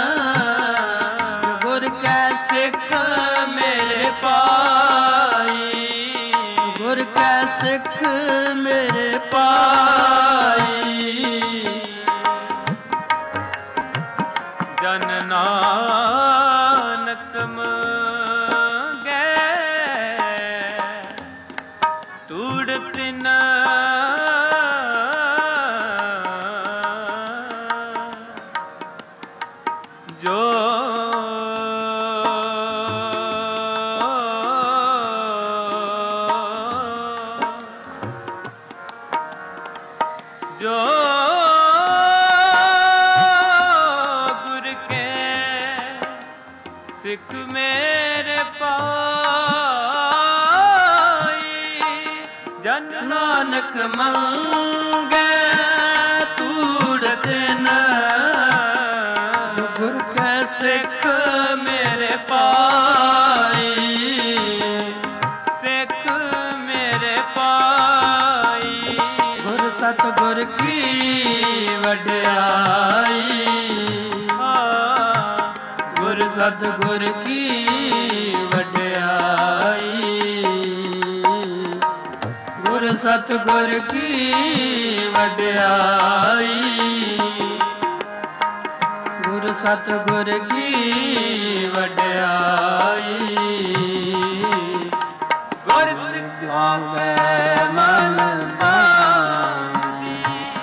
गुर कै सिख मेरे पाई, गुर कै सिख मेरे पाई। जन नानक मंगे तूड़त न, जो जो गुर के सिख मेरे पाई। जन नानक मंगे तूड़त न, गुर कै सिख मेरे पाई, सिख मेरे पाई। गुर सतगुर की वड्याई, गुर सतगुर की वड्याई, गुर सतगुर की वड्याई, गुर सतगुर की वड्याई। गुर सिखा के मन पावदी,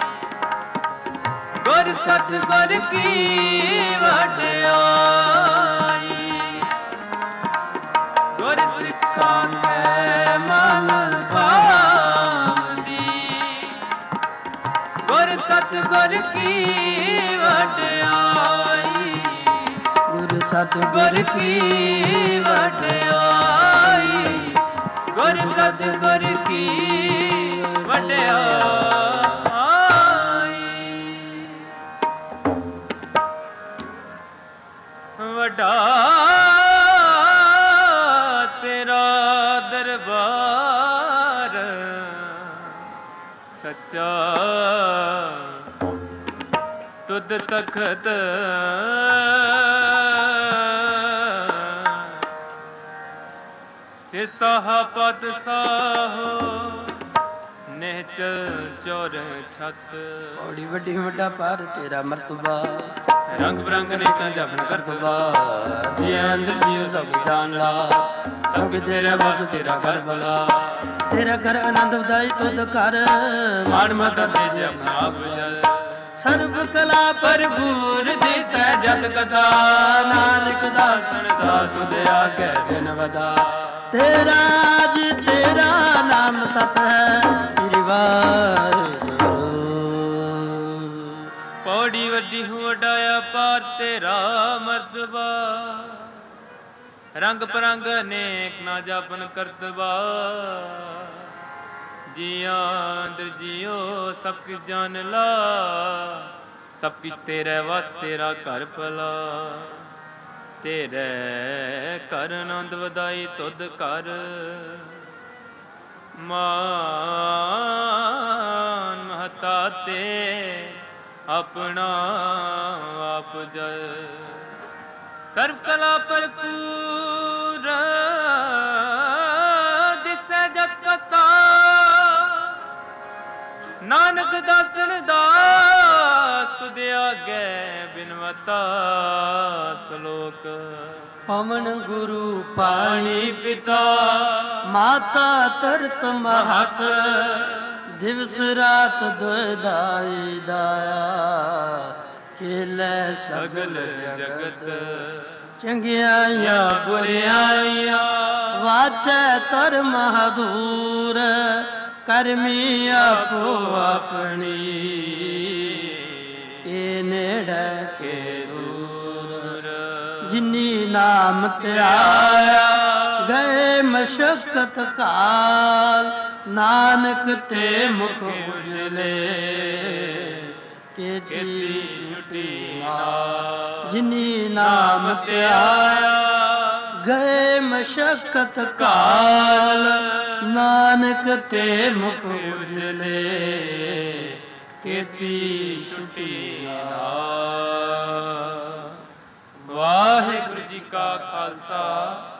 गुर सतगुर की वड्याई। गुर सिखा के मन पावदी, गुर सतगुर की वड्याई। गुर सतगुर की वड्याई, गुर सतगुर की वड्याई। वड्डा तेरा दरबार, ਸੱਚਾ ਤੁਧ ਤਖਤ ਸੇ ਸਾਹਾ ਪਦ ਸਾਹੋ ਨਿਹਚਲ ਚੋਰ ਛਤ। ਔੜੀ ਵੱਡੀ ਵੱਡਾ ਪਰ ਤੇਰਾ ਮਰਤਬਾ ਰੰਗ ਬਰੰਗ ਨੇਕਾਂ ਜਪਨ ਕਰਤਬਾ ਜੀ ਅੰਦਰ ਜੀਉ ਸਭ ਜਾਣ ਲਾ ਸਭ ਤੇਰੇ ਬਸ ਤੇਰਾ ਘਰ ਬਲਾ ਤੇਰਾ ਘਰ ਆਨੰਦ ਵਧਾਈ ਤੁਧ ਕਰ ਮਾਣ ਮਤਾ ਤੇਜ ਆਪਣਾ ਆਪ ਜਲ ਸਰਬ ਕਲਾ ਭਰਪੂਰ ਦਿਸੈ ਜਤ ਕਥਾ ਨਾਨਕ ਦਾਸਨ ਦਾਸ ਤੁਧ ਆਗੇ ਦਿਨ ਵਦਾ ਤੇਰਾ ਜੀ ਤੇਰਾ ਨਾਮ ਸਤ ਹੈ ਸ੍ਰੀ ਵਾਹਿਗੁਰੂ। ਪੌੜੀ ਵੱਡੀ ਹੂੰ ਵਡਾਇਆ ਪਾਰ ਤੇਰਾ ਮਰਤਬਾ ਰੰਗ ਪਰੰਗ ਅਨੇਕ ਨਾ ਜਾਪਨ ਕਰਤਬਾ ਜੀਆਂ ਅੰਦਰ ਜੀਓ ਸਭ ਕਿਛ ਜਾਣ ਲਾ ਸਭ ਕਿਛ ਤੇਰੇ ਵਸ ਤੇਰਾ ਘਰ ਭਲਾ ਤੇਰੇ ਘਰ ਆਨੰਦ ਵਧਾਈ ਤੁਧ ਕਰ ਮਾਨ ਮਹਤਾ ਤੇ ਆਪਣਾ ਆਪ ਜਲ ਸਰਬ ਕਲਾ ਭਰਪੂਰ ਦਿਸੈ ਜਤ ਕਥਾ ਨਾਨਕ ਦਾਸਨ ਦਾਸ ਤੁਧ ਆਗੇ ਬਿਨਵਤਾ ਸ਼ਲੋਕ। ਪਵਨ ਗੁਰੂ ਪਾਣੀ ਪਿਤਾ ਮਾਤਾ ਤਰਤ ਮਹਤ ਦਿਵਸ ਰਾਤ ਦੁਇਦਾਈ ਦਾਇਆ ਖੇਲੇ ਸਗਲ ਜਗਤ ਚੰਗਿਆਈਆਂ ਬੁਰਿਆਈਆਂ ਵਾਚੈ ਤਰ ਮਹਦੂਰ ਕਰਮੀ ਆਪੋ ਆਪਣੀ ਕੇ ਨੇੜੇ ਕੇ ਦੂਰ ਜਿਨੀ ਨਾਮ ਧਿਆਇਆ ਗਏ ਮਸ਼ਕਤ ਕਾਲ ਨਾਨਕ ਤੇ ਮੁਖ ਉਜਲੇ ਕੀਤੀ ਛੁਟੀ ਨਾਲ ਜਿਨੀ ਨਾਮ ਧਿਆਇਆ ਗਏ ਮਸ਼ਕਤ ਕਾਲ ਨਾਨਕ ਤੇ ਮੁਖ ਉਜਲੇ ਕੀਤੀ ਛੁਟੀ ਨਾਲ। ਵਾਹਿਗੁਰੂ ਜੀ ਕਾ ਖਾਲਸਾ